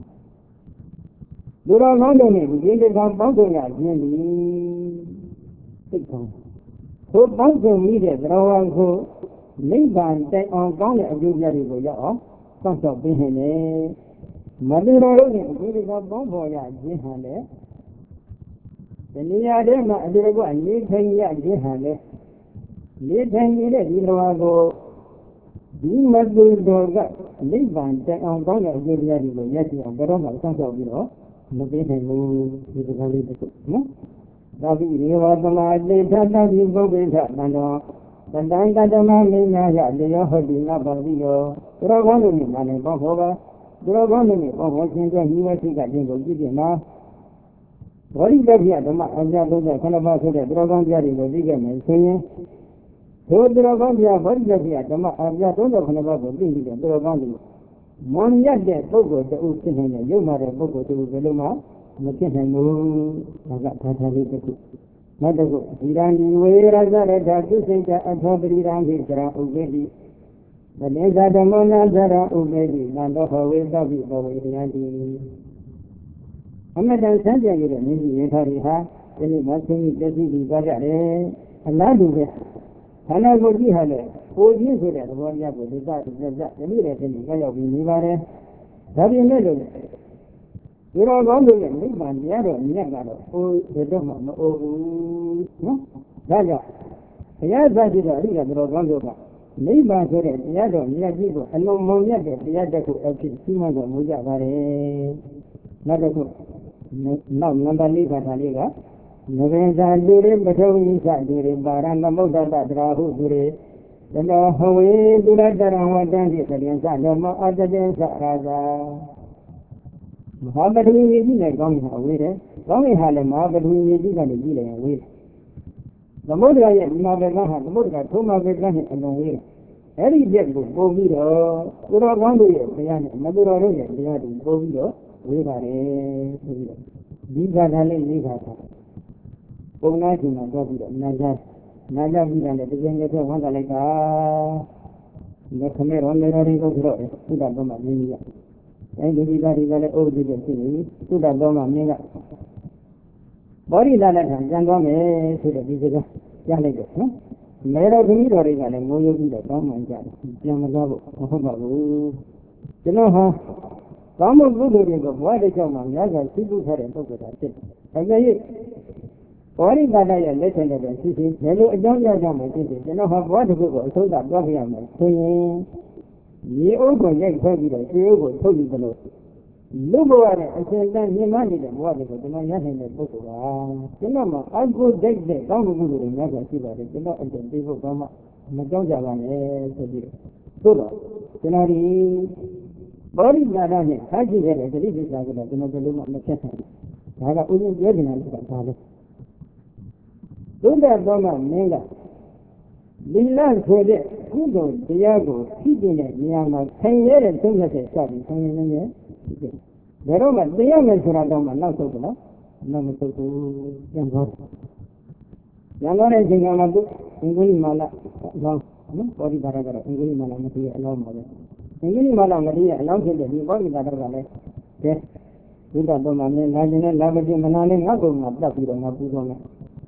S1: လူတော်ကောင်းတို့နဲ့ဒီတစ်ခါပေါင်းစုံရခြင်းသည်သိကောင်းသို့ပေါင်းစုံမိတဲ့သရဝံကိုနိဗ္ဗာန်တိုင်အောင်ကောင်းတဲ့အကျိုးပြတွေကိုရောက်အောင်စောင့်ရှောက်ပေးနေတယ်မလူတော်တို့နဲ့ဒီတစ်ခါပေါင်းဖော်ရခြင်းဟန်လေဒီနေရာထဲမှာအတူတူကနေထိုင်ရခြင်းဟန်လေနေထိုင်နေတဲ့ဒီသရဝံကိုဒီမတူတော်ကနိဗ္ဗာန်တိုင်အောင်ကောင်းတဲ့အကျိုးပြတွေကိုရရှိအောင်ဘယ်တော့မှစောင့်ရှောက်ပြီးတော့မပေးနိုင်ဘူးဒီစကားလေးတစ်ခုနော်သာဝိရေဝသမာတိထတတိပုဂ္ဂိထတန်တော်တန်တန်တတမမိညာယလျောဟတိငါပါတိယောသူတော်ကောင်းတို့နဲ့မနိုင်ပေါ့ဘောပါသူတော်ကောင်းတို့နဲ့ပေါ့ဘောရှင်ကျညီဝစိကခြင်းကိုကြည့်ပြမှာဘောဓိတပြဓမ္မအပြ39ပါးဆိုတဲ့သူတော်ကောင်းပြတွေကိုသိခဲ့မယ်ဆိုရင်သူတော်ကောင်းပြဘောဓိတပြဓမ္မအပြ39ပါးကိုသိပြီးတဲ့သူတော်ကောင်းတွေမွန်မြတ်တဲ့ပုဂ္ဂိုလ်တူဖြစ်နေတဲ့ရုပ်မာတဲ့ပုဂ္ဂိုလ်တူဘယ်လိုမှမဖြစ်နိုင်ဘူးဒါကဓာတ်လေးတစ်ခုနောက်တစ်ခုဒီရန်ဒီဝေရဇရဓာတုစိတ်အထောပရိရံခိစရာဥပေတိတတိဇာဓမ္မနာဇရာဥပေတိနန္တောဟဝေသောပိဘဝေယံတိအမတန်ဆန်းကျင်ရတဲ့မြင့်ကြီးရထားတွေဟာဒီနေ့မှဆင်းပြီးတက်ပြီးသွားကြတယ်အလားတူပဲခန္ဓာကိုယ်ကြီးဟာလည်းကိုယ်ကြီးဆိုတဲ့သဘောတရားကိုဒီကဒီနေ့တည်းသိနေရောက်ပြီးနေပါတယ်ဒါပြင်မဲ့လို့ဒီတော်ကောင်းတို့ရဲ့နိဗ္ဗာန်တရားတော်မြတ်ကတော့ဟိုဒီတော့မှမအိုးဘူးနော်ဒါကြောင့်ဘုရားသခင်တော်အရိယာတော်ကောင်းတို့ကနိဗ္ဗာန်ဆိုတဲ့တရားတော်မြတ်ကြီးကိုအလုံးမုံမြတ်တဲ့တရားတစ်ခုအဖြစ်ကြီးမှတော်မူကြပါတယ်နောက်တစ်ခုနောက်နံပါတ်၄ခါထားလေးကနဗေဇာလူရိပထဝီသလူရိပါရမမုဒ္ဒတတရာဟုသူရိတနောဟဝေသူရတရံဝတ္တံတိသတိသဓမ္မအတ္တတေသရာဇာမဟာပထဝီကြီးနဲ့ကောင်းရင်အဝေးတယ်ကောင်းရင်ဟာလည်းမဟာပထဝီကြီးကနေကြည့်လိုက်ရင်ဝေးတယ်သမုဒ္ဒရာရဲ့ဒီမှာပဲကဟာသမုဒ္ဒရာထုံးမှာပဲကနဲ့အလုံးဝေးတယ်အဲ့ဒီချက်ကိုပုံပြီးတော့သူတော်ကောင်းတို့ရဲ့တရားနဲ့မသူတော်တို့ရဲ့တရားတွေပုံပြီးတော့ဝေးပါတယ်ဆိုပြီးတော့ဒီကထာလေး၄ခါထားပုံနာရှင်မှာတော့ပြီးတော့နာကြပြီးတယ်တကယ်လည်းဝမ်းသာလိုက်တာဒီခမဲရောနေရောတွေကိုဆိုတော့သုဒ္ဓတော်မှာမြင်ရအဲဒီဒီကလည်းအိုးကြည့်တဲ့ဖြစ်နေသုဒ္ဓတော်မှာမြင်ကဘောဓိလာလက်ခံကြံသွားမယ်ဆိုတဲ့ဒီစကားကြားလိုက်တယ်နော်မဲတော်သမီးတော်တွေကလည်းငိုယုတ်ပြီးတော့တောင်းပန်ကြတယ်ပြန်မသွားဖို့မဟုတ်ပါဘူးကျွန်တော်ဟာကောင်းမှုကုသိုလ်တွေကိုဘဝတစ်ချောင်းမှာများစွာရှိဖို့ထားတဲ့ပုဂ္ဂိုလ်တာဖြစ်တယ်ဒါကြရဲ့ဘောဓိပါဒရဲ့လက်ထက်နဲ့ပဲရှိရှိဘယ်လိုအကြောင်းပြကြမှာဖြစ်တယ်ကျွန်တော်ဟာဘဝတစ်ခုကိုအဆုံးသတ်သွားပြရမယ်ဆိုရင်ရေအိုးကိုရိုက်ခွဲပြီးတော့ရေအိုးကိုထုတ်ပြီးသလို lúc bữa này anh xem đang nhìn mà đi được bữa thì có chúng nhớ hình này bố của chúng nó mà anh cứ đấy đấy đau cũng được nhớ cái gì vậy chúng nó anh chuẩn bị bố mà trong giờ này cái gì tốt rồi cho nên đi body là đó này hai gì vậy thì đi ra cái chúng nó cái lúc mà nó chết này là uống nhiều thì nó sẽ sao đấy đúng là đó mà nên là lý lan thôi đấy cũng rồi thì giờ của khi gì này nhà mà thay nhớ là chúng nó sẽ sao thì thay nhớ Pero me decía me surado me no todo no me todo yang go yang go ne jinga ma tu inguli mala no body bara bara inguli mala me tiya allow ma inguli mala me tiya allow phit de di body bara bara le ke buddha do ma me la jin ne la ma jin mana ne nga ko nga tat pi do nga pu do me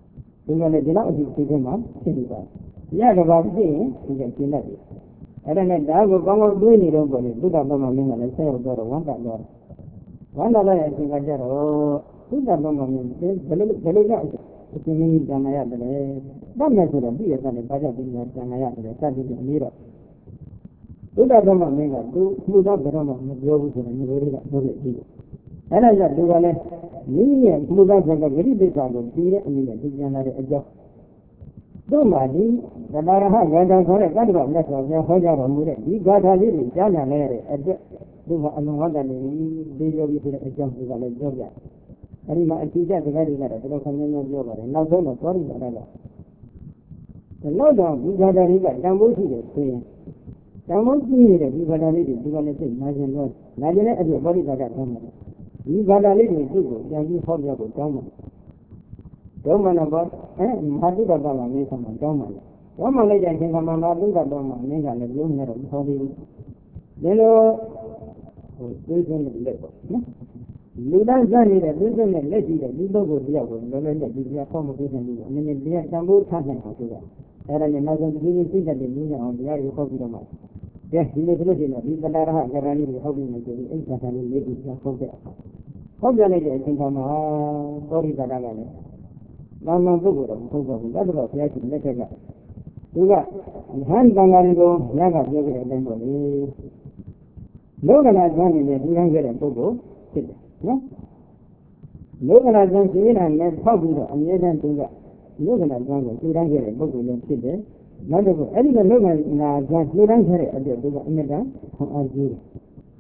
S1: di ma ne di la aji ti ke ma phit di ba ya ga ba phit yin di ke chin dat diအဲ့ဒါနဲ့ဒါကိုကောင်းကောင်းတွေးနေတော့ပေါ့လေဘုရားတော်မှာမင်းကလည်းဆက်ရောက်တော့ဝမ်းတာတော့ဝမ်းသာလိုက်တဲ့အချိန်ကကြတော့ဘုရားတော်မှာမင်းဘယ်လိုလဲအရှင်မင်းကြီးတန်လာရတယ်လေတတ်မယ်ဆိုတော့ပြည့်ရတဲ့ဘာကြောင့်ဒီလိုတန်လာရတယ်စသဖြင့်အနည်းတော့ဘုရားတော်မှာမင်းကသူမှုသားဘယ်တော့မှမပြောဘူးဆိုတော့မျိုးတွေကပြောလို့ပြီးတယ်အဲ့ဒါကြောင့်သူကလည်းမိမိရဲ့မှုသားဆက်ကဂရိပိစ္ဆာကိုပြီးတဲ့အနေနဲ့သူပြန်လာတဲ့အကြောင်းတို့မှဒီသတ္တရဟဂါထာခေါ်တဲ့ကတ္တဗမြတ်စွာဘုရားဟောကြားတော်မူတဲ့ဒီဂါထာလေးတွေကြားနာလဲတဲ့အတွက်သူကအလုံးဝတ္တနေဒီယောဂီဆိုတဲ့အကြောင်းကလည်းပြောပြအဲဒီမှာအတိအကျစကားတွေကတော့တော်တော်ခဏခဏပြောပါတယ်နောက်ဆုံးတော့သောရိတာကဒီလောက်တော့ဒီဂါထာလေးကတန်ဖိုးရှိတယ်ဆိုရင်တန်ဖိုးကြီးနေတဲ့ဒီဂါထာလေးတွေသူကလည်းသိနာကျင်တော့နာကျင်တဲ့အဖြစ်သောရိတာကတောင်းတယ်ဒီဂါထာလေးတွေသူ့ကိုပြန်ပြီးဟောပြဖို့တောင်းတယ်တော့မှတော့မဟာတုဒ္ဒတာမှာမင်းဆံမှာတောင်းပါလေတော့မှလိုက်တဲ့အချိန်ကမှမဟာတုဒ္ဒတာမှာမင်းကလည်းပြောနေတော့မဟောသေးဘူးဒီလိုသိစင်းနဲ့လက်ပေါ့နော်လူတိုင်းစနေတဲ့သိစင်းနဲ့လက်ကြည့်တဲ့ဒီပုဂ္ဂိုလ်တယောက်ကိုလုံးလုံးနဲ့ဒီပြဖောက်မပေးနိုင်ဘူးအနည်းနည်းတရားတန်ဖိုးထားနိုင်အောင်ဆိုတာအဲ့ဒါနဲ့နောက်ဆုံးဒီလိုသိတတ်တဲ့နည်းအောင်တရားကိုဟောပြီးတော့မှကဲဒီလိုဆိုလို့ရှိရင်ဒီတတရဟကရဏီကိုဟောပြီးနေကြပြီအဲ့ဒါကလည်းလေးပြီးဟောတဲ့ဟောပြလိုက်တဲ့အချိန်ကမှသောရိတတာကလည်းနာမပုဂ္ဂိုလ်တော့မဟုတ်ပါဘူးတတ်တော့ဘုရားရှင်လက်ထက်ကသူကဟန်တန်ဃာတွေကိုညကပြောခဲ့တဲ့အတိုင်းပေါ့လေလောကနာဇန်နေတဲ့ဒီဟန်ခဲ့တဲ့ပုဂ္ဂိုလ်ဖြစ်တယ်နော်လောကနာဇန်ရှိနေတာနဲ့ဖောက်ပြီးတော့အမြဲတမ်းသူကလောကနာဇန်ကိုကျူတန်းခဲ့တဲ့ပုဂ္ဂိုလ်လည်းဖြစ်တယ်နောက်တစ်ခုအဲ့ဒီလောကနာဇန်ကျူတန်းခဲ့တဲ့အတဲ့သူကအမြဲတမ်းဟောအားကြီးတယ်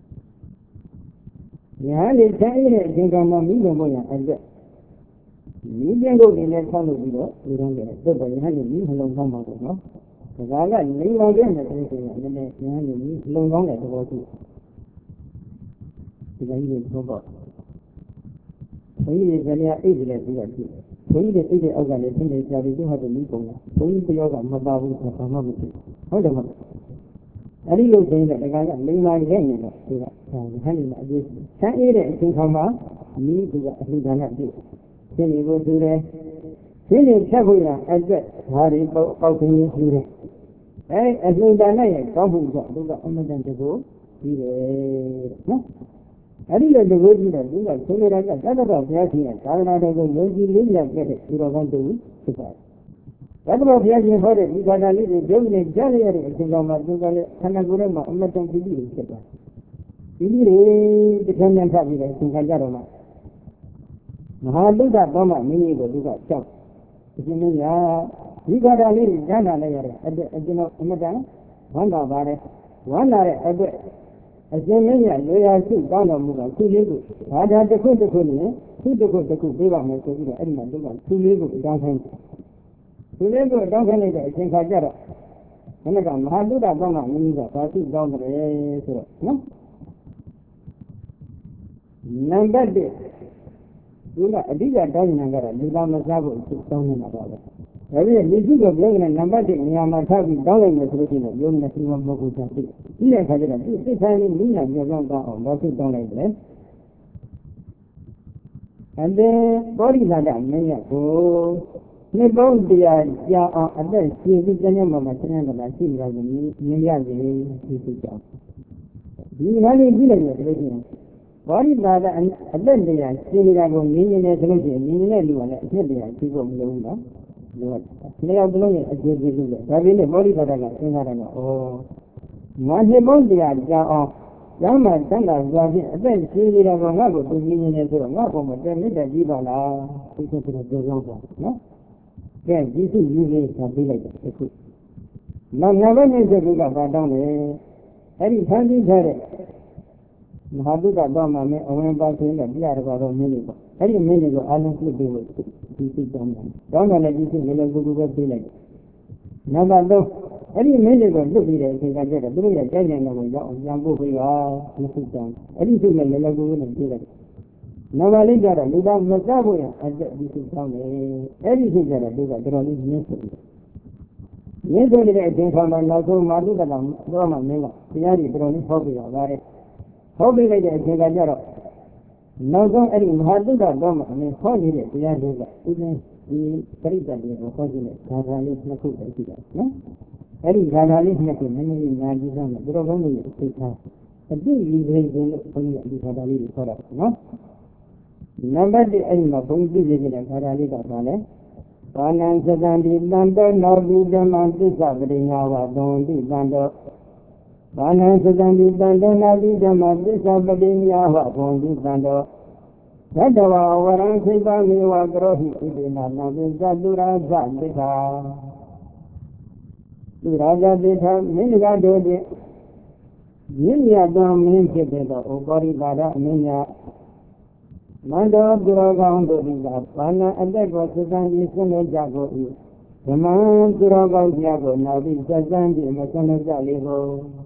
S1: ညာလေတိုင်းတဲ့အချိန်ကမှမိဘမို့ရအတွက်မိကျင်းကိုနေနဲ့ဆောက်လို့ပြီးတော့ဒီတော့လည်းသက်ပေါ်ရဟန်းကြီးမိမလုံးကောင်းပါဘူးနော်ဒါကနေမောင်တဲ့နဲ့ဆိုရင်လည်းနည်းနည်းရဟန်းကြီးမိလုံးကောင်းတဲ့သဘောရှိဒီတိုင်းကြီးတော့ပေါ့ဘုန်းကြီးတွေကလည်းအိတ်တယ်ပြီးတော့ရှိဘုန်းကြီးတွေအိတ်တဲ့အောက်ကလည်းသင်တယ်ကြာပြီးသူ့ဟာသူမိကုန်တယ်ဘုန်းကြီးတယောက်ကမပါဘူးဆိုတာမှမဖြစ်ဟုတ်တယ်မဟုတ်အဲ့ဒီလိုဆိုရင်လည်းဒါကနေမာရဲ့နေတော့သူကဟန်ကြီးအကျိုးဆန်းအေးတဲ့အချိန်ခါမှာမိသူကအလှူဒါနပြုရှင်းနေဖို့သူတယ်ရှင်းနေဖြတ်ဖို့ရအတွက်ဓာရီပေါက်ခင်းကြီးသူတယ်အလှူဒါနရဲ့ကောင်းမှုကြောင့်သူကအမှန်တန်တကူပြီးတယ်နော်အဲ့ဒီလိုတကူကြီးတော့သူကဆင်းရဲတာကတတ်တော့ဘုရားရှင်ရဲ့သာသနာတော်ကိုယုံကြည်လေးလံခဲ့တဲ့သူတော်ကောင်းတူဖြစ်ပါတယ်တတ်တော့ဘုရားရှင်ဟောတဲ့ဒီဘာသာလေးတွေပြုံးနေကြားရတဲ့အချိန်ကောင်မှာသူကလည်းခန္ဓာကိုယ်ထဲမှာအမှန်တန်ကြည့်ပြီးဖြစ်သွားဒီနည်းတွေတစ်ခါမှဖတ်ပြီးတော့သင်္ခါကြတော့မှမဟာလုဒ္ဒသောမမင်းကြီးကိုသူကကြောက်အရှင်မင်းကြီးဒီဘာသာလေးကိုကြားနာလိုက်ရတဲ့အကျွန်တော်အမတန်ဝမ်းသာပါတယ်ဝမ်းသာတဲ့အတွက်အရှင်မင်းကြီးလွေရာစုတောင်းတော်မူတော့သူလေးကိုဘာသာတစ်ခုတစ်ခုနဲ့သူတစ်ခုပေးပါမယ်ဆိုပြီးတော့အဲ့ဒီမှာသူကသူလေးကိုတောင်းခိုင်းသူလေးကိုတောင်းခိုင်းလိုက်တဲ့အချိန်ခါကျတော့ခဏကမဟာလုဒ္ဒသောမမင်းကြီးကဘာစုတောင်းတယ်ဆိုတော့နော်နံပါတ်1သူကအဓိကတောင်းနေတာကတော့လူသားမစားဖို့တောင်းနေတာပါပဲဒါပေမဲ့လူစုကိုပြောနေတဲ့နံပါတ်1နေရာမှာထားပြီးတောင်းလိုက်မယ်ဆိုလို့ရှိရင်ပြောနေတာဒီမှာမဟုတ်ဘူးသာသိပြီးတဲ့အခါကျတော့ဒီစိတ်ဆိုင်လေးမိညာပြောင်းတောင်းအောင်ဘာဖြစ်တောင်းလိုက်လဲအဲ့ဘောဓိလာဒမင်းရကိုနှစ်ပေါင်းတရားကြာအောင်အသက်ရှင်ပြီးကျမ်းမှာဆင်းရဲတာရှိနေတာကိုမြင်ရစေဒီစိတ်ကြောင့်ဒီငါးလေးပြီးလိုက်မယ်ဆိုလို့ရှိရင်ဘောဓိလာဒအသက်တရားရှင်နေတာကိုမြင်နေတယ်ဆိုလို့ရှိရင်မြင်နေတဲ့လူကလည်းအဖြစ်တရားရှိဖို့မလိုဘူးနော်လို့နှစ်ယောက်လုံးရဲ့အခြေပြုလို့ဒါပေမဲ့ဘောဓိလာဒကစဉ်းစားတယ်ကငါနှစ်ပေါင်းတရားကြာအောင်ကျောင်းမှာတန်းတာစွာဖြင့်အသက်ရှင်နေတာကငါ့ကိုသူကြီးနေတယ်ဆိုတော့ငါ့ဘုံမှာတဲ့မြတ်ကြီးပါလားဒီလိုပြောကြောင်းပေါ့နော်ကဲဒီစုယူလေးဆက်ပြီးလိုက်တယ်အခုနောက်နံပါတ်2ကဘာတောင်းလဲအဲ့ဒီဖန်တီးထားတဲ့မဟာတုကတော့မှမင်းအဝင်ပါဆိုရင်ပြရတော့မင်းလေးပေါ့အဲ့ဒီမင်းလေးကိုအားလုံးပြပေးဖို့ဒီစုတောင်းတယ်တောင်းတယ်လည်းဒီစုလည်းလည်းကိုယ်ပဲပေးလိုက်နံပါတ်3အဲ့ဒီမင်းလေးကိုလွတ်ပြီးတဲ့အချိန်ကကျတော့သူတို့ရဲ့ကြိုက်တဲ့နေကိုရောက်အောင်ပြန်ပို့ပေးပါမစုတောင်းအဲ့ဒီစုလည်းလည်းကိုယ်နဲ့ပေးလိုက်နံပါတ်4ကျတော့လူသားမစဖို့ရအကျဒီစုတောင်းတယ်အဲ့ဒီစုကျတော့သူကတော်တော်လေးညှင်းဆိုတယ်ရင်းဆိုနေတဲ့အချိန်ခါမှာနောက်ဆုံးမာတုတတော်တော့မှမင်းကတရားကြီးတော်တော်လေးဟောပြရပါတယ်ဟောပြလိုက်တဲ့အချိန်ကကျတော့နောက်ဆုံးအဲ့ဒီမဟာတုတတော်မှမင်းဟောနေတဲ့တရားလေးကဥစဉ်ဒီပရိသတ်တွေကိုဟောကြည့်တဲ့ခါခါလေးနှစ်ခုပဲရှိတာနော်အဲ့ဒီခါခါလေးနှစ်ခုနည်းနည်းညာကြည့်စမ်းတော့တော်တော်ကောင်းနေတဲ့စိတ်ထားအတိအကျခြင်းလို့ဘုန်းကြီးအဒီခါခါလေးကိုခေါ်တာနော်နံပါတ်1အဲ့ဒီမှာဘုန်းကြီးကြည့်တဲ့ခါခါလေးကဘာလဲဘာနံသတံဒီတန်တော်နောဘိဓမ္မသစ္စာပရိညာဝသွန်တိတန်တော်ဘာနံသတံဒီတန်တော်နောဘိဓမ္မသစ္စာပရိညာဝသွန်တိတန်တော်သတ္တဝါဝရံစိပမေဝကရောဟိဣတိနာနံပိသတုရာဇတိထာသူရာဇတိထာမင်းကတို့ဖြင့်မြင့်မြတ်သောမင်းဖြစ်တဲ့ဥပရိပါဒအမင်းများမန္တောသူတော်ကောင်းတို့သည်ကဘာနာအသက်ကိုစစံပြီးဆွနေကြကုန်၏ဓမ္မသူတော်ကောင်းများကိုနောက်ပြီးစစံပြီးမဆွနေကြလေကို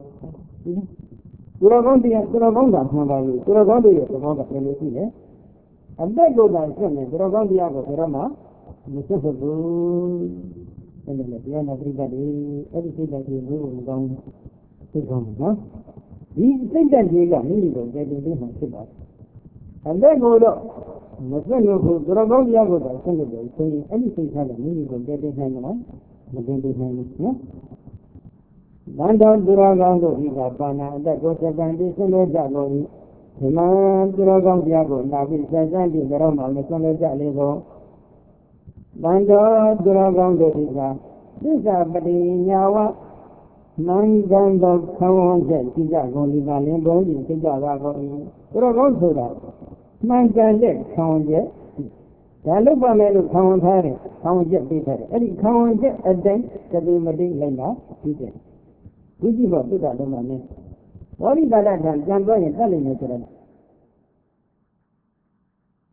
S1: သူတော်ကောင်းတရားသူတော်ကောင်းတာမှန်ပါလို့သူတော်ကောင်းတွေရဲ့သဘောကလည်းရှိတယ်အသက်ကိုသာဆွနေသူတော်ကောင်းတရားကိုဘယ်တော့မှမဆွဘူးအဲ့ဒါလည်းတရားနာပရိသတ်တွေအဲ့ဒီစိတ်ဓာတ်တွေဘိုးဘုံကောင်းသိကောင်းနော်ဒီစိတ်ဓာတ်တွေကမိမိကိုတည်တည်လေးမှဖြစ်ပါတယ်အသက်ကိုတော့မဆွလို့ဘူးသူတော်ကောင်းတရားကိုတော့ဆွလို့တယ်ဆိုရင်အဲ့ဒီစိတ်ထားကမိမိကိုတည်တည်နိုင်မှာမတည်တည်နိုင်ဘူးနော်။ဗန္တော်သူတော်ကောင်းတို့ဤကပါဏာအသက်ကိုစံပြီးဆွလို့ကြကုန်၏ဒီမှာသူတော်ကောင်းတရားကိုနာပြီးစံပြီးတော့မှမဆွလို့ကြလေကုန်ဗန္တော်သူတော်ကောင်းတို့ဤကသစ္စာပရိညာဝနိုင်ငံတော်ခေါင်းချက်ကြည့်ကြကုန်ဒီကလင်းဘုံကြီးသိကြပါကုန်၏သူတော်ကောင်းဆိုတာမှန်ကန်တဲ့ခေါင်းချက်ဒါလို့ပါမယ်လို့ခေါင်းထားတယ်ခေါင်းချက်ပေးထားတယ်အဲ့ဒီခေါင်းချက်အတိုင်းတတိမတိလိုက်တာပြီးတယ်ဒီကြည့်ပါပြတာတော့မှမင်းဝိရိပါဒထံပြန်သွားရင်တတ်လိမ့်မယ်ဆိုတော့